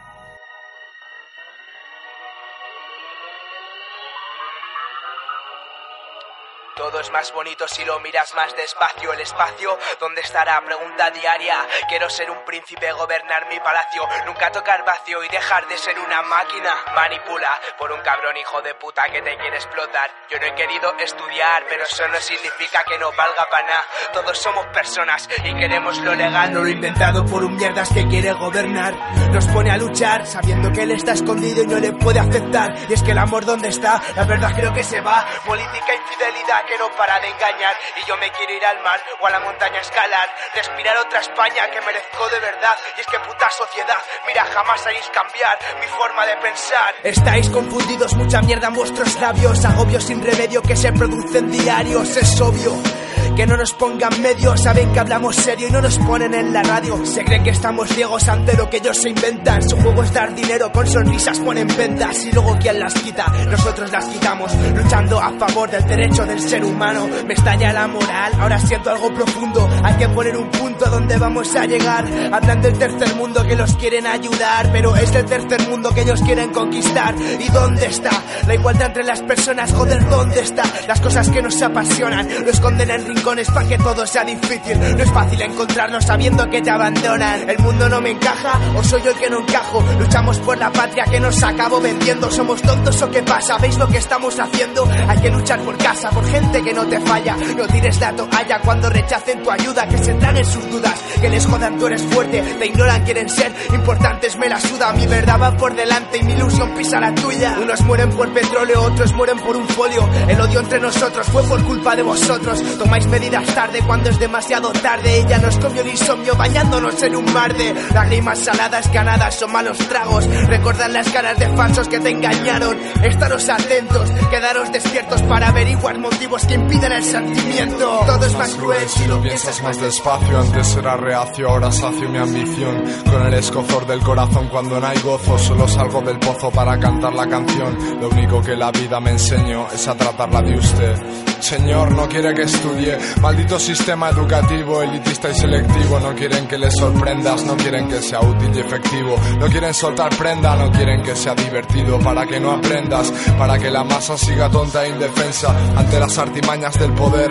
Todo es más bonito si lo miras más despacio. El espacio, ¿dónde estará? Pregunta diaria. Quiero ser un príncipe, gobernar mi palacio, nunca tocar vacío y dejar de ser una máquina. Manipula por un cabrón hijo de puta que te quiere explotar. Yo no he querido estudiar, pero eso no significa que no valga para nada. Todos somos personas y queremos lo legal, no lo inventado por un mierdas que quiere gobernar. Nos pone a luchar sabiendo que él está escondido y no le puede afectar. Y es que el amor, ¿dónde está? La verdad creo que se va. Política, infidelidad que no para de engañar. Y yo me quiero ir al mar o a la montaña a escalar, respirar otra España que merezco de verdad. Y es que puta sociedad, mira, jamás haréis cambiar mi forma de pensar. Estáis confundidos, mucha mierda en vuestros labios, agobios sin remedio que se producen diarios. Es obvio que no nos pongan medio, saben que hablamos serio y no nos ponen en la radio. Se creen que estamos ciegos ante lo que ellos se inventan. Su juego es dar dinero, con sonrisas ponen ventas y luego ¿quién las quita? Nosotros las quitamos, luchando a favor del derecho del ser humano. Me estalla la moral, ahora siento algo profundo. Hay que poner un punto donde vamos a llegar. Hablan del tercer mundo que los quieren ayudar, pero es el tercer mundo que ellos quieren conquistar. ¿Y dónde está la igualdad entre las personas? Joder, ¿dónde está? Las cosas que nos apasionan lo esconden en rincones para que todo sea difícil. No es fácil encontrarnos sabiendo que te abandonan. El mundo no me encaja o soy yo el que no encajo. Luchamos por la patria que nos acabo vendiendo. ¿Somos tontos o qué pasa? ¿Veis lo que estamos haciendo? Hay que luchar por casa, por gente que no te falla. No tires la toalla cuando rechacen tu ayuda. Que se traguen sus dudas, que les jodan, tú eres fuerte. Te ignoran, quieren ser importantes, me la suda. Mi verdad va por delante y mi ilusión pisa la tuya. Unos mueren por petróleo, otros mueren por un folio. El odio entre nosotros fue por culpa de vosotros. Tomáis medidas tarde cuando es demasiado tarde. Ella nos comió el insomnio bañándonos en un mar de lágrimas saladas, ganadas son malos tragos. Recordad las caras de falsos que te engañaron. Estaros atentos, quedaros despiertos para averiguar motivos que impiden el sentimiento. Todo es más cruel si lo piensas más despacio. Antes era reacio, ahora sacio mi ambición. Con el escozor del corazón cuando no hay gozo, solo salgo del pozo para cantar la canción. Lo único que la vida me enseñó es a tratarla de usted. Señor, no quiere que estudie. Maldito sistema educativo, elitista y selectivo. No quieren que les sorprendas, no quieren que sea útil y efectivo. No quieren soltar prenda, no quieren que sea divertido. Para que no aprendas, para que la masa siga tonta e indefensa ante las artimañas del poder.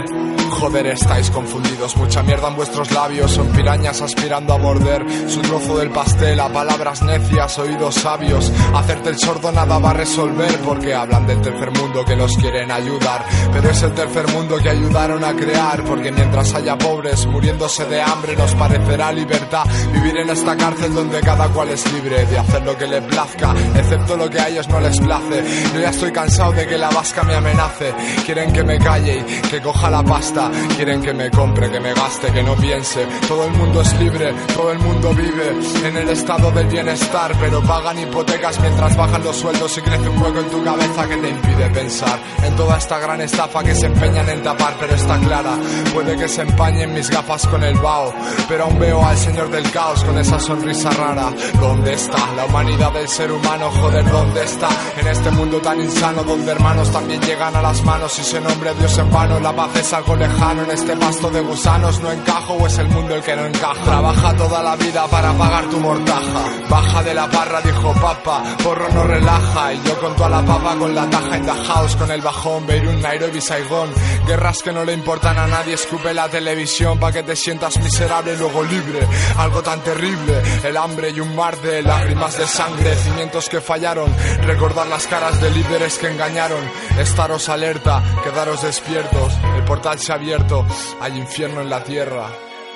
Joder, estáis confundidos, mucha mierda en vuestros labios. Son pirañas aspirando a morder su trozo del pastel. A palabras necias, oídos sabios. Hacerte el sordo nada va a resolver, porque hablan del tercer mundo que los quieren ayudar. Pero es el tercer mundo que ayudaron a crear, porque mientras haya pobres muriéndose de hambre, nos parecerá libertad vivir en esta cárcel donde cada cual es libre de hacer lo que le plazca, excepto lo que a ellos no les place. Yo ya estoy cansado de que la vasca me amenace. Quieren que me calle y que coja la pasta. Quieren que me compre, que me gaste, que no piense. Todo el mundo es libre, todo el mundo vive en el estado del bienestar, pero pagan hipotecas mientras bajan los sueldos y crece un hueco en tu cabeza que te impide pensar en toda esta gran estafa que se empeñan en tapar. Pero está clara, puede que se empañen mis gafas con el vaho, pero aún veo al señor del caos con esa sonrisa rara. ¿Dónde está la humanidad del ser humano? Joder, ¿dónde está? En este mundo tan insano donde hermanos también llegan a las manos y se nombre Dios en vano. La paz es algo lejano en este pasto de gusanos. ¿No encajo o es el mundo el que no encaja? Trabaja toda la vida para pagar tu mortaja. Baja de la parra, dijo papa, porro no relaja. Y yo con toda la papa, con la taja in the house, con el bajón, Beirut, Nairobi, Saigón. Guerras que no le importan a nadie, escupe la televisión pa' que te sientas miserable y luego libre. Algo tan terrible, el hambre y un mar de lágrimas de sangre, cimientos que fallaron, recordar las caras de líderes que engañaron. Estaros alerta, quedaros despiertos, el portal se ha abierto, hay infierno en la tierra.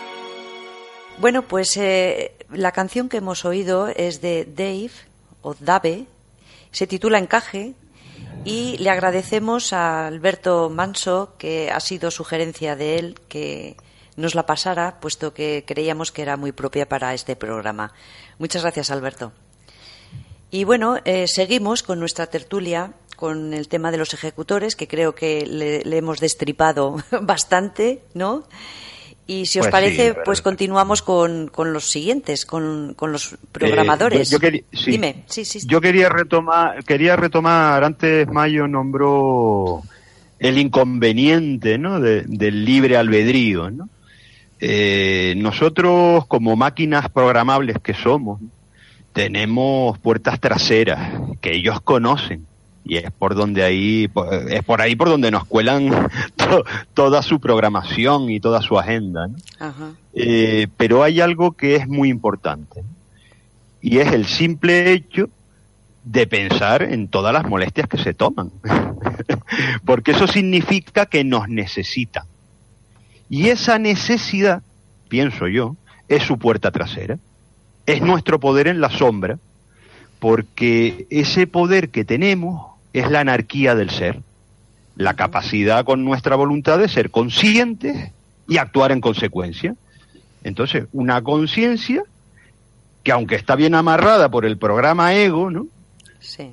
Bueno, pues eh, la canción que hemos oído es de Dave, o Dave, se titula Encaje, y le agradecemos a Alberto Manso, que ha sido sugerencia de él, que nos la pasara, puesto que creíamos que era muy propia para este programa. Muchas gracias, Alberto. Y bueno, eh, seguimos con nuestra tertulia, con el tema de los ejecutores, que creo que le, le hemos destripado bastante, ¿no? Y si os pues parece, sí, pues continuamos con, con los siguientes, con, con los programadores. Eh, yo, yo quería, sí. Dime, sí, sí. Yo quería retomar, quería retomar, antes Mayo nombró el inconveniente, ¿no?, de, del libre albedrío, ¿no? Eh, nosotros, como máquinas programables que somos, tenemos puertas traseras que ellos conocen. Y es por donde ahí, es por ahí por donde nos cuelan to, toda su programación y toda su agenda, ¿no? Ajá. Eh, pero hay algo que es muy importante, y es el simple hecho de pensar en todas las molestias que se toman. Porque eso significa que nos necesitan. Y esa necesidad, pienso yo, es su puerta trasera. Es nuestro poder en la sombra, porque ese poder que tenemos es la anarquía del ser, la capacidad con nuestra voluntad de ser conscientes y actuar en consecuencia. Entonces, una conciencia que, aunque está bien amarrada por el programa ego, ¿no?, sí,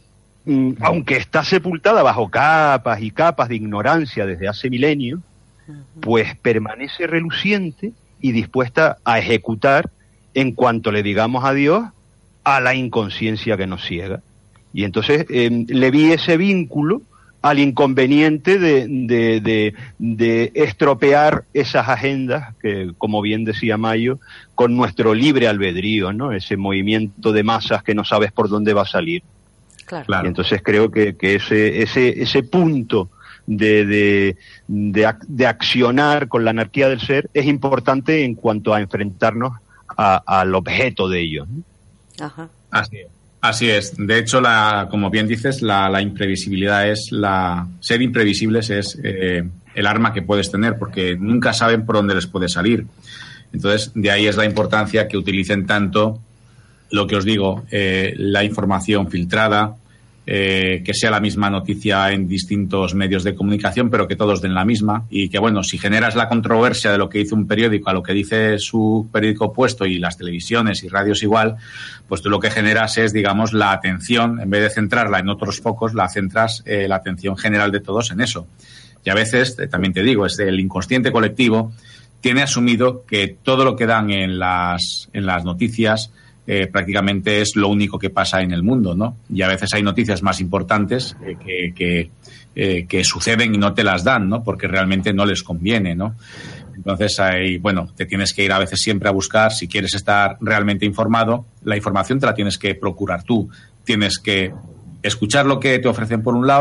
mm, aunque está sepultada bajo capas y capas de ignorancia desde hace milenios, uh-huh, pues permanece reluciente y dispuesta a ejecutar en cuanto le digamos adiós a la inconsciencia que nos ciega. Y entonces eh, le vi ese vínculo al inconveniente de, de, de, de estropear esas agendas que, como bien decía Mayo, con nuestro libre albedrío, ¿no? Ese movimiento de masas que no sabes por dónde va a salir. Claro. Y entonces creo que, que ese, ese, ese punto de, de, de, de accionar con la anarquía del ser es importante en cuanto a enfrentarnos a, al objeto de ello, ¿no? Ajá. Así es. Así es. De hecho, la, como bien dices, la, la imprevisibilidad es la... Ser imprevisibles es eh, el arma que puedes tener, porque nunca saben por dónde les puede salir. Entonces, de ahí es la importancia que utilicen tanto, lo que os digo, eh, la información filtrada, eh, que sea la misma noticia en distintos medios de comunicación, pero que todos den la misma. Y que, bueno, si generas la controversia de lo que dice un periódico a lo que dice su periódico opuesto, y las televisiones y radios igual, pues tú lo que generas es, digamos, la atención, en vez de centrarla en otros focos, la centras eh, la atención general de todos en eso. Y a veces, eh, también te digo, es el inconsciente colectivo tiene asumido que todo lo que dan en las, en las noticias Eh, prácticamente es lo único que pasa en el mundo, ¿no? Y a veces hay noticias más importantes eh, que, que, eh, que suceden y no te las dan, ¿no? Porque realmente no les conviene, ¿no? Entonces, ahí, bueno, te tienes que ir a veces siempre a buscar, si quieres estar realmente informado, la información te la tienes que procurar tú. Tienes que escuchar lo que te ofrecen por un lado,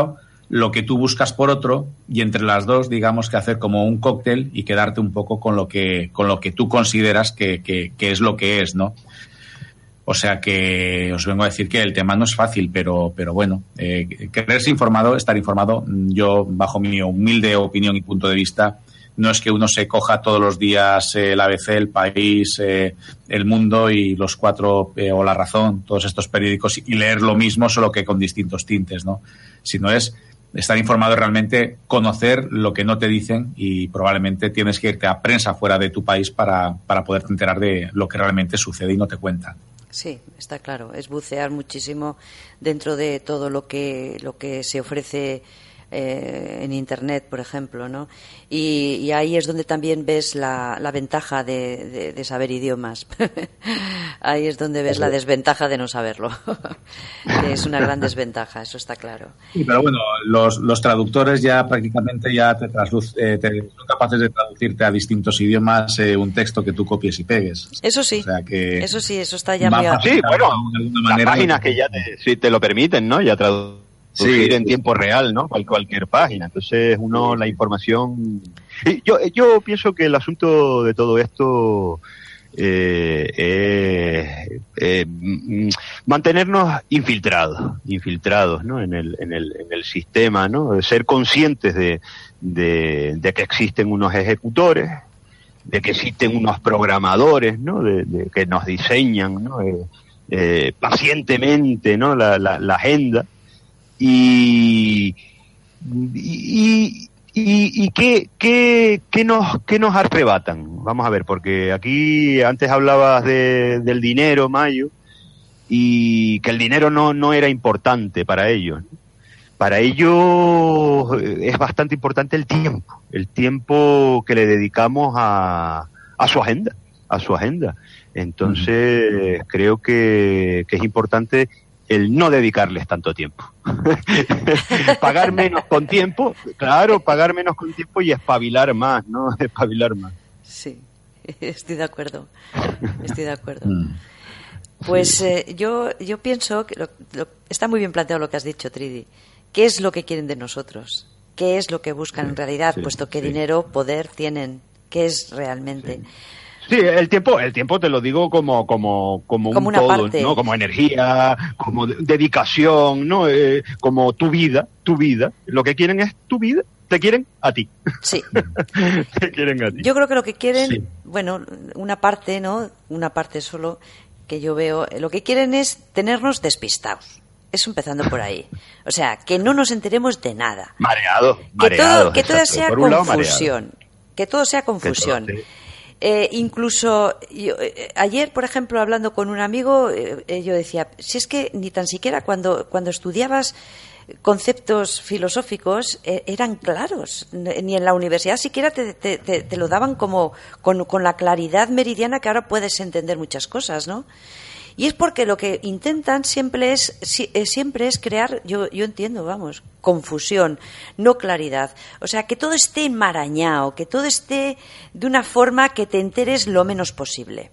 lo que tú buscas por otro, y entre las dos, digamos que hacer como un cóctel y quedarte un poco con lo que, con lo que tú consideras que, que, que es lo que es, ¿no? O sea que os vengo a decir que el tema no es fácil, pero, pero bueno, eh, quererse informado, estar informado, yo, bajo mi humilde opinión y punto de vista, no es que uno se coja todos los días eh, el A B C, El País, eh, El Mundo y Los Cuatro eh, o La Razón, todos estos periódicos, y leer lo mismo, solo que con distintos tintes, ¿no? Sino es estar informado, realmente conocer lo que no te dicen, y probablemente tienes que irte a prensa fuera de tu país para, para poderte enterar de lo que realmente sucede y no te cuentan. Sí, está claro. Es bucear muchísimo dentro de todo lo que lo que se ofrece eh, en Internet, por ejemplo, ¿no? Y, y ahí es donde también ves la, la ventaja de, de, de saber idiomas. Ahí es donde ves la desventaja de no saberlo. Es una gran desventaja, eso está claro. Sí, pero bueno, los, los traductores ya prácticamente ya te, trasluz, eh, te son capaces de traducirte a distintos idiomas eh, un texto que tú copies y pegues. Eso sí, o sea que eso sí, eso está ya muy... A... Sí, bueno, las páginas que ya te, sí, te lo permiten, ¿no? Ya traducir sí, en tiempo real, ¿no? Cual, cualquier página. Entonces uno la información... Yo, yo pienso que el asunto de todo esto... Eh, eh, eh, mantenernos infiltrados, infiltrados, ¿no? En el, en el, en el sistema, ¿no? De ser conscientes de, de, de que existen unos ejecutores, de que existen unos programadores, ¿no? De, de que nos diseñan, ¿no? Eh, eh, pacientemente, ¿no? La, la, la agenda y y, ¿Y, y qué, qué, qué, nos, qué nos arrebatan? Vamos a ver, porque aquí antes hablabas de, del dinero, Mayo, y que el dinero no, no era importante para ellos. Para ellos es bastante importante el tiempo, el tiempo que le dedicamos a, a su agenda, a su agenda. Entonces, uh-huh. creo que, que es importante el no dedicarles tanto tiempo. Pagar menos con tiempo, claro, pagar menos con tiempo y espabilar más, ¿no? Espabilar más. Sí, estoy de acuerdo, estoy de acuerdo. Pues sí. eh, yo yo pienso que lo, lo, está muy bien planteado lo que has dicho, Tridi. ¿Qué es lo que quieren de nosotros? ¿Qué es lo que buscan sí, en realidad? Sí, puesto que sí. dinero, poder tienen. ¿Qué es realmente? Sí. Sí, el tiempo, el tiempo te lo digo como como como, como un una todo, parte. ¿no? Como energía, como de- dedicación, ¿no? Eh, como tu vida, tu vida. Lo que quieren es tu vida. Te quieren a ti. Sí. Te quieren a ti. Yo creo que lo que quieren, Sí. bueno, una parte, ¿no? Una parte solo que yo veo, lo que quieren es tenernos despistados. Eso empezando por ahí. O sea, que no nos enteremos de nada. Mareado, Que mareado. todo, que todo exacto. sea Por un lado, confusión. Que todo sea confusión. Que todo, sí. Eh, incluso yo, eh, ayer, por ejemplo, hablando con un amigo, eh, eh, yo decía, si es que ni tan siquiera cuando, cuando estudiabas conceptos filosóficos eh, eran claros, ni en la universidad siquiera te, te, te, te lo daban como con, con la claridad meridiana que ahora puedes entender muchas cosas, ¿no? Y es porque lo que intentan siempre es siempre es crear, yo yo entiendo, vamos, confusión, no claridad. O sea, que todo esté enmarañado, que todo esté de una forma que te enteres lo menos posible.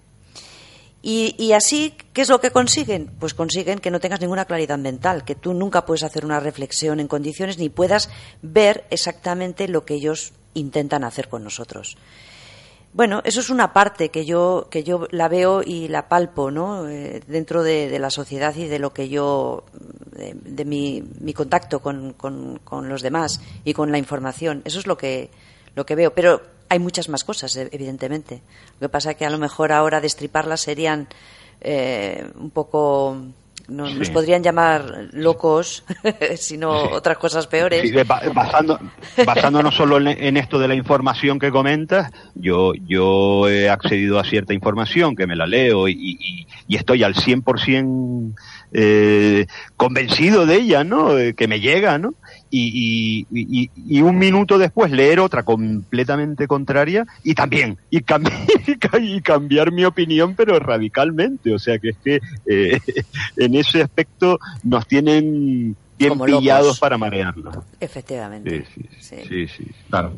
Y, y así, ¿qué es lo que consiguen? Pues consiguen que no tengas ninguna claridad mental, que tú nunca puedes hacer una reflexión en condiciones ni puedas ver exactamente lo que ellos intentan hacer con nosotros. Bueno, eso es una parte que yo que yo la veo y la palpo, ¿no? Eh, dentro de, de la sociedad y de lo que yo de, de mi, mi contacto con, con, con los demás y con la información. Eso es lo que lo que veo. Pero hay muchas más cosas, evidentemente. Lo que pasa es que a lo mejor ahora destriparlas serían eh, un poco... No, sí. Nos podrían llamar locos, sino sí. otras cosas peores. Sí, basando, basándonos solo en, en esto de la información que comentas, yo yo he accedido a cierta información que me la leo y, y, y estoy al cien por ciento eh, convencido de ella, ¿no? Que me llega, ¿no? Y, y, y, y un minuto después leer otra completamente contraria y también y, cambi y cambiar mi opinión, pero radicalmente. O sea que es que eh, en ese aspecto nos tienen bien como pillados locos. Para marearnos. Efectivamente. Sí, sí, sí. sí, sí. Claro.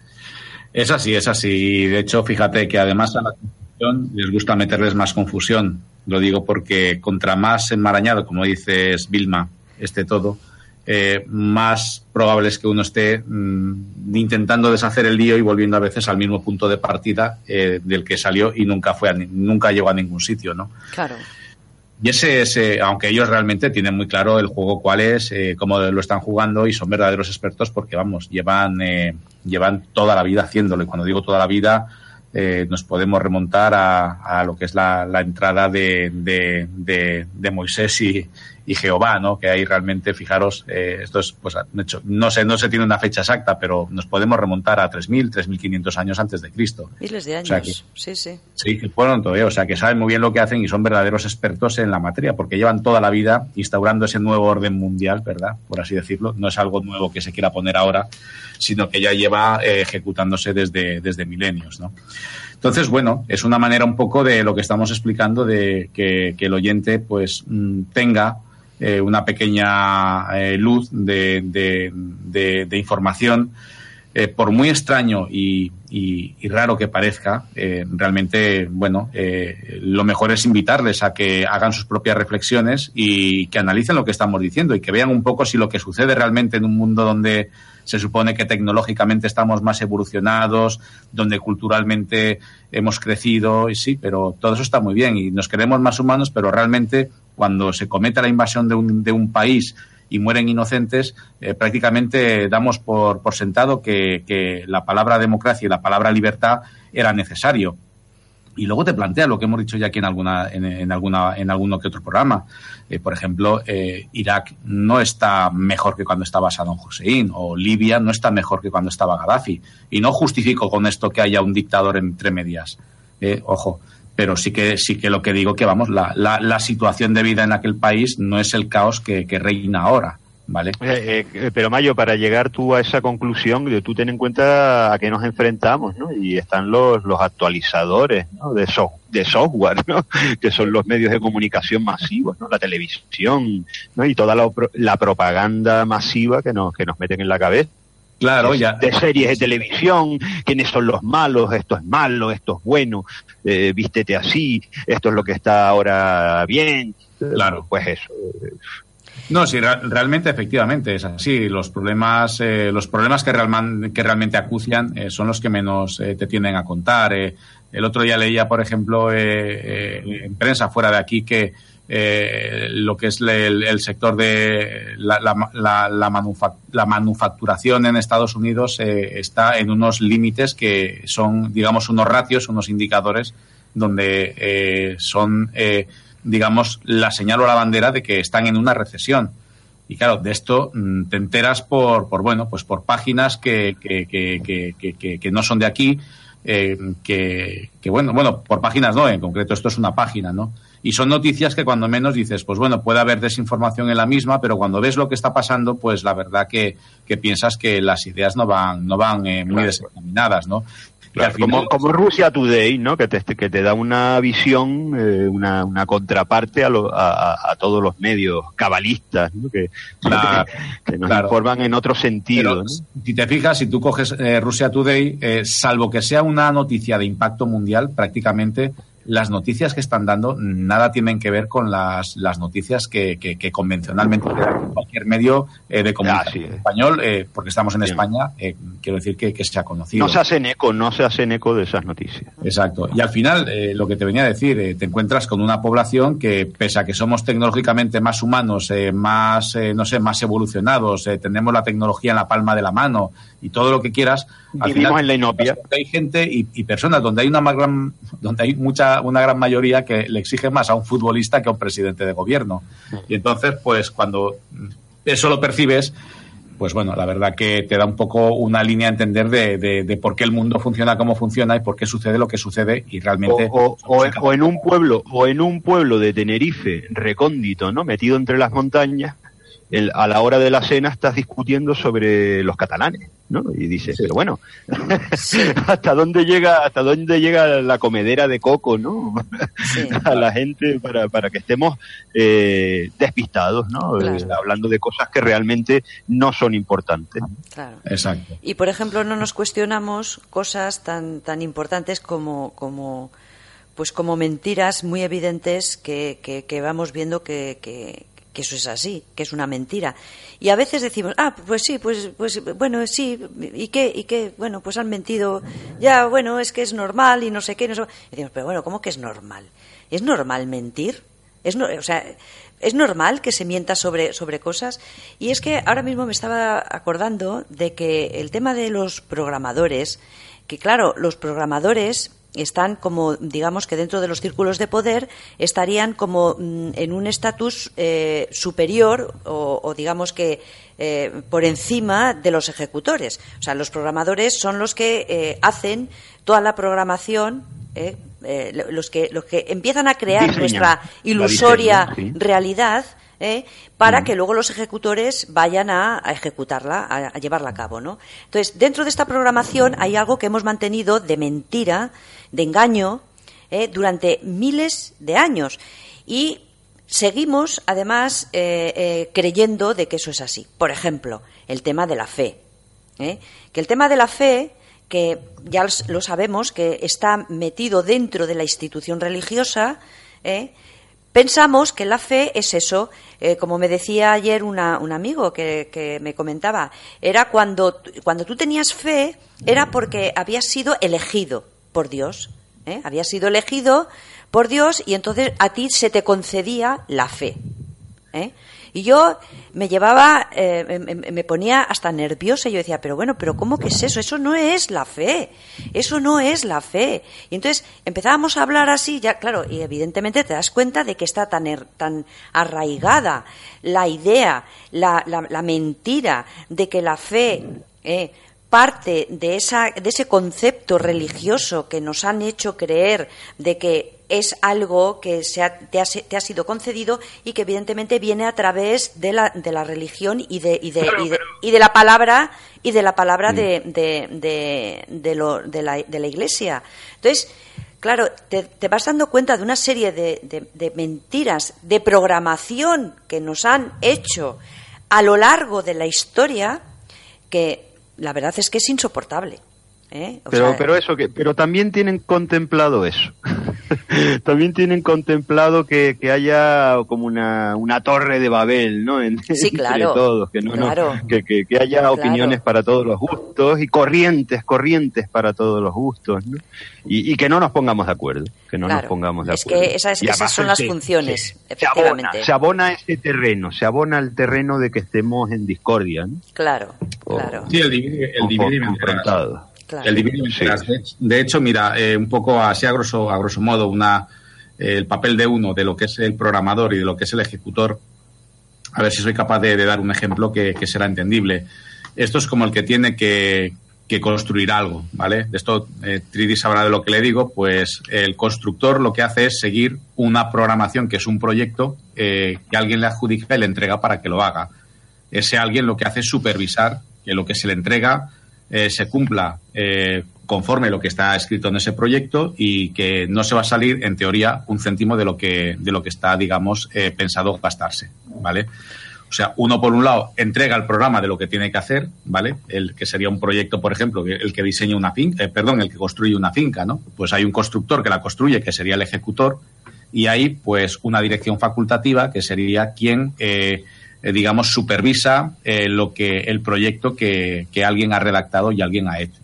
Es así, es así. De hecho, fíjate que además a la confusión les gusta meterles más confusión. Lo digo porque contra más enmarañado, como dices, Vilma, esté todo, eh, más probable es que uno esté mmm, intentando deshacer el lío y volviendo a veces al mismo punto de partida eh, del que salió y nunca fue a, nunca llegó a ningún sitio, ¿no? Claro. Y ese, ese, aunque ellos realmente tienen muy claro el juego cuál es, eh, cómo lo están jugando y son verdaderos expertos porque, vamos, llevan, eh, llevan toda la vida haciéndolo. Y cuando digo toda la vida, eh, nos podemos remontar a, a lo que es la, la entrada de, de, de, de Moisés y, y Jehová, ¿no? Que ahí realmente, fijaros, eh, esto es, pues, hecho, no sé, no se tiene una fecha exacta, pero nos podemos remontar a tres mil, tres mil quinientos años antes de Cristo. Miles de años, o sea que, sí, sí. Sí, que fueron todavía, o sea, que saben muy bien lo que hacen y son verdaderos expertos en la materia, porque llevan toda la vida instaurando ese nuevo orden mundial, ¿verdad? Por así decirlo. No es algo nuevo que se quiera poner ahora, sino que ya lleva eh, ejecutándose desde, desde milenios, ¿no? Entonces, bueno, es una manera un poco de lo que estamos explicando, de que, que el oyente, pues, mmm, tenga eh, una pequeña eh, luz de, de, de, de información. Eh, por muy extraño y, y, y raro que parezca, eh, realmente, bueno, eh, lo mejor es invitarles a que hagan sus propias reflexiones y que analicen lo que estamos diciendo y que vean un poco si lo que sucede realmente en un mundo donde se supone que tecnológicamente estamos más evolucionados, donde culturalmente hemos crecido, y sí, pero todo eso está muy bien y nos queremos más humanos, pero realmente cuando se cometa la invasión de un, de un país y mueren inocentes, eh, prácticamente damos por, por sentado que, que la palabra democracia y la palabra libertad era necesario. Y luego te plantea lo que hemos dicho ya aquí en alguna en, en alguna en alguno que otro programa. Eh, por ejemplo, eh, Irak no está mejor que cuando estaba Saddam Hussein, o Libia no está mejor que cuando estaba Gaddafi. Y no justifico con esto que haya un dictador entre medias. Eh, ojo. Pero sí que sí que lo que digo que, vamos, la, la, la situación de vida en aquel país no es el caos que, que reina ahora, ¿vale? Eh, eh, pero, Mayo, para llegar tú a esa conclusión, tú ten en cuenta a qué nos enfrentamos, ¿no? Y están los, los actualizadores, ¿no? de, so, de software, ¿no? Que son los medios de comunicación masivos, ¿no? La televisión, ¿no? Y toda la, la propaganda masiva que nos, que nos meten en la cabeza. Claro, ya. De series de televisión, quiénes son los malos, esto es malo, esto es bueno, eh, vístete así, esto es lo que está ahora bien. Claro. Pues eso. No, sí, re- realmente, efectivamente, es así. Los problemas, eh, los problemas que, realman, que realmente acucian eh, son los que menos eh, te tienden a contar. Eh, el otro día leía, por ejemplo, eh, eh, en prensa fuera de aquí que Eh, lo que es el, el sector de la, la, la, la, manufac la manufacturación en Estados Unidos eh, está en unos límites que son, digamos, unos ratios, unos indicadores donde eh, son, eh, digamos, la señal o la bandera de que están en una recesión. Y claro, de esto mmm, te enteras por, por, bueno, pues por páginas que, que, que, que, que, que, que no son de aquí, eh, que, que, bueno, bueno, por páginas no, en concreto esto es una página, ¿no? Y son noticias que cuando menos dices, pues bueno, puede haber desinformación en la misma, pero cuando ves lo que está pasando, pues la verdad que, que piensas que las ideas no van, no van eh, muy claro. desencaminadas, ¿no? Claro, final, como, como Russia Today, ¿no? Que te, que te da una visión, eh, una, una contraparte a, lo, a, a todos los medios cabalistas, ¿no? Que, la, que, que nos claro. informan en otro sentido. Pero, ¿no? Si te fijas, si tú coges eh, Russia Today, eh, salvo que sea una noticia de impacto mundial, prácticamente las noticias que están dando nada tienen que ver con las, las noticias que, que, que convencionalmente dan cualquier medio eh, de comunicación ah, sí. español, eh, porque estamos en sí. España, eh, quiero decir que, que se ha conocido. No se hacen eco, no se hacen eco de esas noticias. Exacto. Y al final, eh, lo que te venía a decir, eh, te encuentras con una población que, pese a que somos tecnológicamente más humanos, eh, más, eh, no sé, más evolucionados, eh, tenemos la tecnología en la palma de la mano y todo lo que quieras, al vivimos final, en la inopia. Hay gente y, y personas donde hay una más gran, donde hay mucha una gran mayoría que le exige más a un futbolista que a un presidente de gobierno. Y entonces, pues, cuando eso lo percibes, pues bueno, la verdad que te da un poco una línea a entender de, de, de por qué el mundo funciona como funciona y por qué sucede lo que sucede y realmente... O, o, o, o en un pueblo, o en un pueblo de Tenerife recóndito, ¿no? Metido entre las montañas, el, a la hora de la cena estás discutiendo sobre los catalanes, ¿no? Y dices, sí. pero bueno, sí. ¿hasta dónde llega, hasta dónde llega la comedera de coco, ¿no? Sí. A la gente para, para que estemos eh, despistados, ¿no? Claro. Eh, hablando de cosas que realmente no son importantes. Claro. Exacto. Y por ejemplo, no nos cuestionamos cosas tan, tan importantes como, como, pues como mentiras muy evidentes que, que, que vamos viendo que, que que que eso es así, que es una mentira. Y a veces decimos, ah, pues sí, pues, pues bueno, sí, ¿y qué? ¿Y qué? Bueno, pues han mentido, ya, bueno, es que es normal y no sé qué. No sé... Y decimos, pero bueno, ¿cómo que es normal? ¿Es normal mentir? Es no, o sea, ¿es normal que se mienta sobre, sobre cosas? Y es que ahora mismo me estaba acordando de que el tema de los programadores, que claro, los programadores están como, digamos que dentro de los círculos de poder, estarían como mm, en un estatus eh, superior o, o digamos que eh, por encima de los ejecutores. O sea, los programadores son los que eh, hacen toda la programación, eh, eh, los que los que empiezan a crear diseñan, nuestra ilusoria diseñan, sí. realidad, ¿eh? para mm. que luego los ejecutores vayan a, a ejecutarla, a, a llevarla a cabo, ¿no? Entonces, dentro de esta programación hay algo que hemos mantenido de mentira, de engaño, ¿eh? durante miles de años. Y seguimos, además, eh, eh, creyendo de que eso es así. Por ejemplo, el tema de la fe. ¿eh? Que el tema de la fe, que ya lo sabemos, que está metido dentro de la institución religiosa, ¿eh? Pensamos que la fe es eso, eh, como me decía ayer una, un amigo que, que me comentaba, era cuando, cuando tú tenías fe, era porque habías sido elegido por Dios, ¿eh? habías sido elegido por Dios y entonces a ti se te concedía la fe. ¿eh? Y yo me llevaba, eh, me, me ponía hasta nerviosa y yo decía, pero bueno, pero ¿cómo que es eso? Eso no es la fe, eso no es la fe. Y entonces empezábamos a hablar así, ya claro, y evidentemente te das cuenta de que está tan, er, tan arraigada la idea, la, la, la mentira de que la fe eh, parte de, esa, de ese concepto religioso que nos han hecho creer de que es algo que se ha, te, ha, te ha sido concedido y que evidentemente viene a través de la, de la religión y de, y de, claro, y de, y de la palabra y de la palabra sí. de, de, de, de, lo, de, la, de la Iglesia. Entonces, claro, te, te vas dando cuenta de una serie de, de, de mentiras, de programación que nos han hecho a lo largo de la historia, que la verdad es que es insoportable. ¿Eh? O pero sea, pero eso que pero también tienen contemplado eso también tienen contemplado que, que haya como una, una torre de Babel, ¿no? En, sí, claro, entre todos, que no, claro, no que, que, que haya claro. opiniones para todos los gustos y corrientes corrientes para todos los gustos, ¿no? y, y que no nos pongamos de acuerdo que no claro. nos pongamos de es acuerdo que esas, esas son las se, funciones se, efectivamente se abona, se abona ese terreno se abona el terreno de que estemos en discordia, ¿no? claro o, claro sí el divide el divide confrontado. Claro. El divide sí. De hecho, mira, eh, un poco así a grosso, a grosso modo, una, eh, el papel de uno, de lo que es el programador y de lo que es el ejecutor, a ver si soy capaz de, de dar un ejemplo que, que será entendible. Esto es como el que tiene que, que construir algo, ¿vale? De esto, eh, Tridi sabrá de lo que le digo, pues el constructor lo que hace es seguir una programación que es un proyecto eh, que alguien le adjudica y le entrega para que lo haga. Ese alguien lo que hace es supervisar que lo que se le entrega Eh, se cumpla eh, conforme lo que está escrito en ese proyecto y que no se va a salir, en teoría, un céntimo de lo que de lo que está, digamos, eh, pensado gastarse, ¿vale? O sea, uno por un lado entrega el programa de lo que tiene que hacer, ¿vale? El que sería un proyecto, por ejemplo, el que diseña una finca, eh, perdón, el que construye una finca, ¿no? Pues hay un constructor que la construye, que sería el ejecutor, y hay, pues, una dirección facultativa que sería quien eh, Eh, digamos, supervisa eh, lo que el proyecto que, que alguien ha redactado y alguien ha hecho.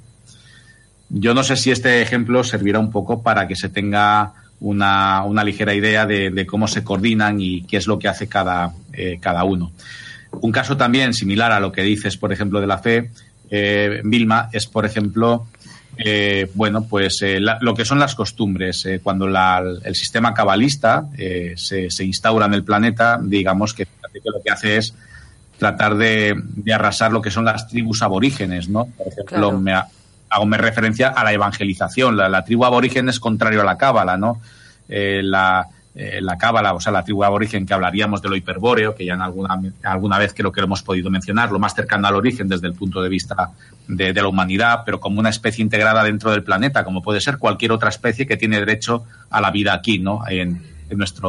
Yo no sé si este ejemplo servirá un poco para que se tenga una, una ligera idea de, de cómo se coordinan y qué es lo que hace cada, eh, cada uno. Un caso también similar a lo que dices, por ejemplo, de la fe, eh, Vilma, es, por ejemplo, eh, bueno, pues eh, la, lo que son las costumbres. Eh, cuando la, el sistema cabalista eh, se, se instaura en el planeta, digamos que que lo que hace es tratar de, de arrasar lo que son las tribus aborígenes, ¿no? Por ejemplo, claro. me hago me referencia a la evangelización. La, la tribu aborigen es contrario a la cábala, ¿no? Eh, la eh, la cábala, o sea, la tribu aborigen, que hablaríamos de lo hiperbóreo, que ya en alguna alguna vez creo que lo hemos podido mencionar, lo más cercano al origen desde el punto de vista de, de la humanidad, pero como una especie integrada dentro del planeta, como puede ser cualquier otra especie que tiene derecho a la vida aquí, ¿no? En, en nuestro...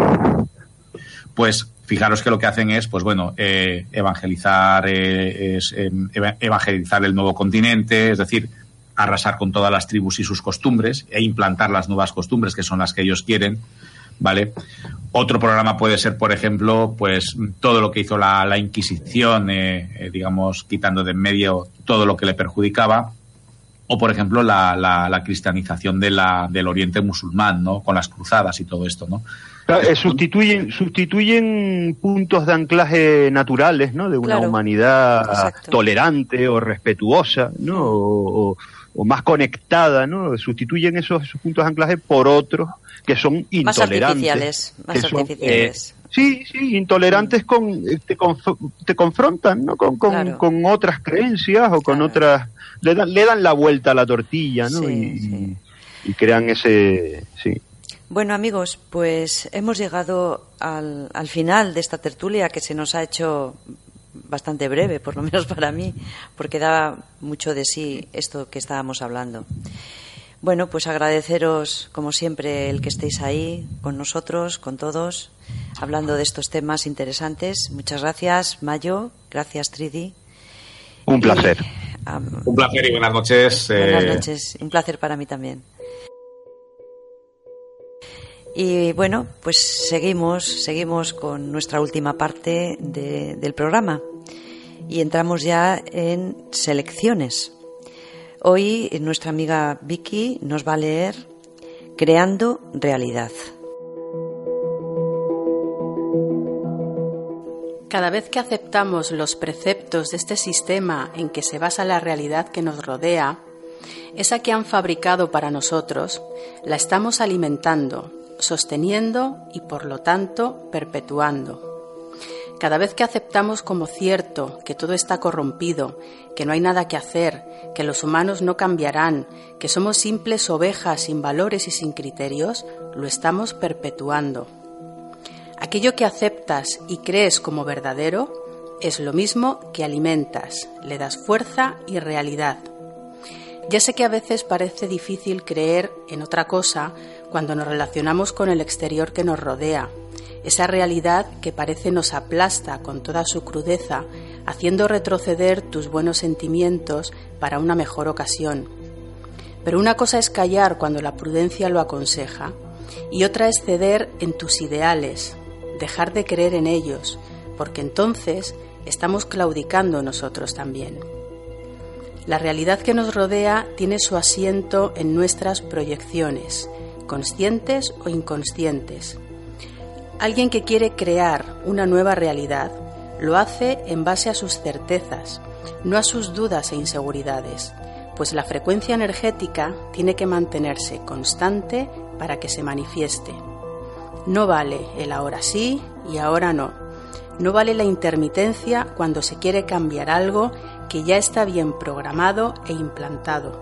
Pues fijaros que lo que hacen es, pues bueno, eh, evangelizar, eh, es, eh, evangelizar el nuevo continente, es decir, arrasar con todas las tribus y sus costumbres e implantar las nuevas costumbres que son las que ellos quieren. ¿vale? Otro programa puede ser, por ejemplo, pues todo lo que hizo la, la Inquisición, eh, eh, digamos, quitando de en medio todo lo que le perjudicaba. O, por ejemplo, la, la, la cristianización de la, del Oriente musulmán, ¿no? Con las cruzadas y todo esto, ¿no? Claro, eh, sustituyen, sustituyen puntos de anclaje naturales, ¿no? De una Claro. humanidad Exacto. tolerante o respetuosa, ¿no? O, o, o más conectada, ¿no? Sustituyen esos, esos puntos de anclaje por otros que son Más intolerantes. artificiales, más que son, artificiales. eh, sí, sí, intolerantes con, eh, te, conf- te confrontan, ¿no? Con, con, Claro. con otras creencias o con Claro. otras... Le dan, le dan la vuelta a la tortilla, ¿no? Sí, y, sí. y crean ese... Sí. Bueno, amigos, pues hemos llegado al, al final de esta tertulia que se nos ha hecho bastante breve, por lo menos para mí, porque da mucho de sí esto que estábamos hablando. Bueno, pues agradeceros, como siempre, el que estéis ahí con nosotros, con todos, hablando de estos temas interesantes. Muchas gracias, Mayo. Gracias, Tridi. Un placer. Y, um, Un placer y buenas noches. buenas eh, noches. Un placer para mí también. Y bueno, pues seguimos, seguimos con nuestra última parte de- del programa y entramos ya en selecciones. Hoy nuestra amiga Vicky nos va a leer Creando Realidad. Cada vez que aceptamos los preceptos de este sistema en que se basa la realidad que nos rodea, esa que han fabricado para nosotros, la estamos alimentando, sosteniendo y, por lo tanto, perpetuando. Cada vez que aceptamos como cierto que todo está corrompido, que no hay nada que hacer, que los humanos no cambiarán, que somos simples ovejas sin valores y sin criterios, lo estamos perpetuando. Aquello que aceptas y crees como verdadero es lo mismo que alimentas, le das fuerza y realidad. Ya sé que a veces parece difícil creer en otra cosa cuando nos relacionamos con el exterior que nos rodea, esa realidad que parece nos aplasta con toda su crudeza, haciendo retroceder tus buenos sentimientos para una mejor ocasión. Pero una cosa es callar cuando la prudencia lo aconseja, y otra es ceder en tus ideales, dejar de creer en ellos, porque entonces estamos claudicando nosotros también. La realidad que nos rodea tiene su asiento en nuestras proyecciones, conscientes o inconscientes. Alguien que quiere crear una nueva realidad lo hace en base a sus certezas, no a sus dudas e inseguridades, pues la frecuencia energética tiene que mantenerse constante para que se manifieste. No vale el ahora sí y ahora no. No vale la intermitencia cuando se quiere cambiar algo que ya está bien programado e implantado.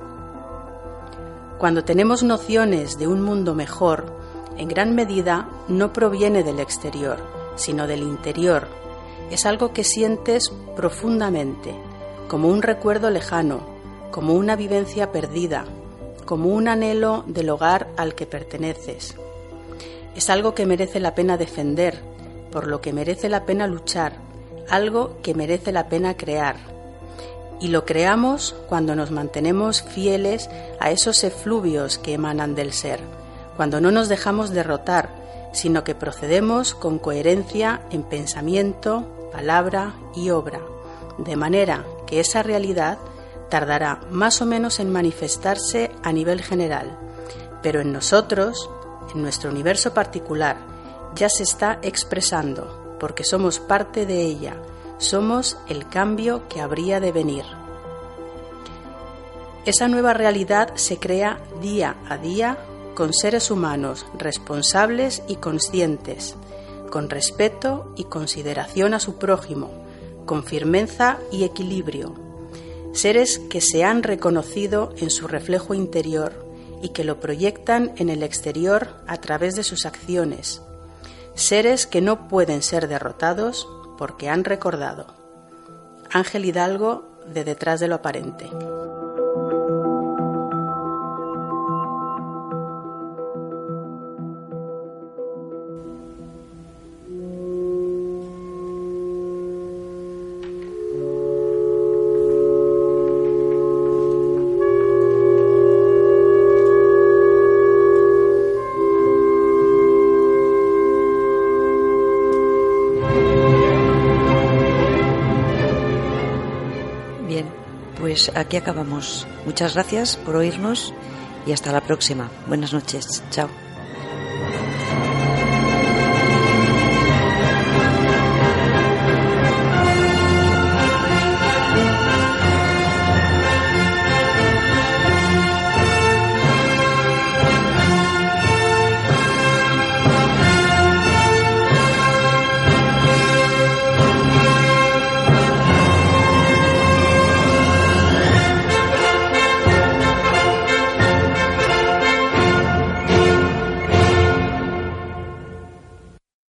Cuando tenemos nociones de un mundo mejor, en gran medida no proviene del exterior, sino del interior. Es algo que sientes profundamente, como un recuerdo lejano, como una vivencia perdida, como un anhelo del hogar al que perteneces. Es algo que merece la pena defender, por lo que merece la pena luchar, algo que merece la pena crear. Y lo creamos cuando nos mantenemos fieles a esos efluvios que emanan del ser, cuando no nos dejamos derrotar, sino que procedemos con coherencia en pensamiento, palabra y obra, de manera que esa realidad tardará más o menos en manifestarse a nivel general, pero en nosotros, en nuestro universo particular, ya se está expresando, porque somos parte de ella, somos el cambio que habría de venir. Esa nueva realidad se crea día a día con seres humanos responsables y conscientes, con respeto y consideración a su prójimo, con firmeza y equilibrio, seres que se han reconocido en su reflejo interior y que lo proyectan en el exterior a través de sus acciones, seres que no pueden ser derrotados porque han recordado. Ángel Hidalgo, de Detrás de lo Aparente. pues aquí acabamos. Muchas gracias por oírnos y hasta la próxima. Buenas noches. Chao.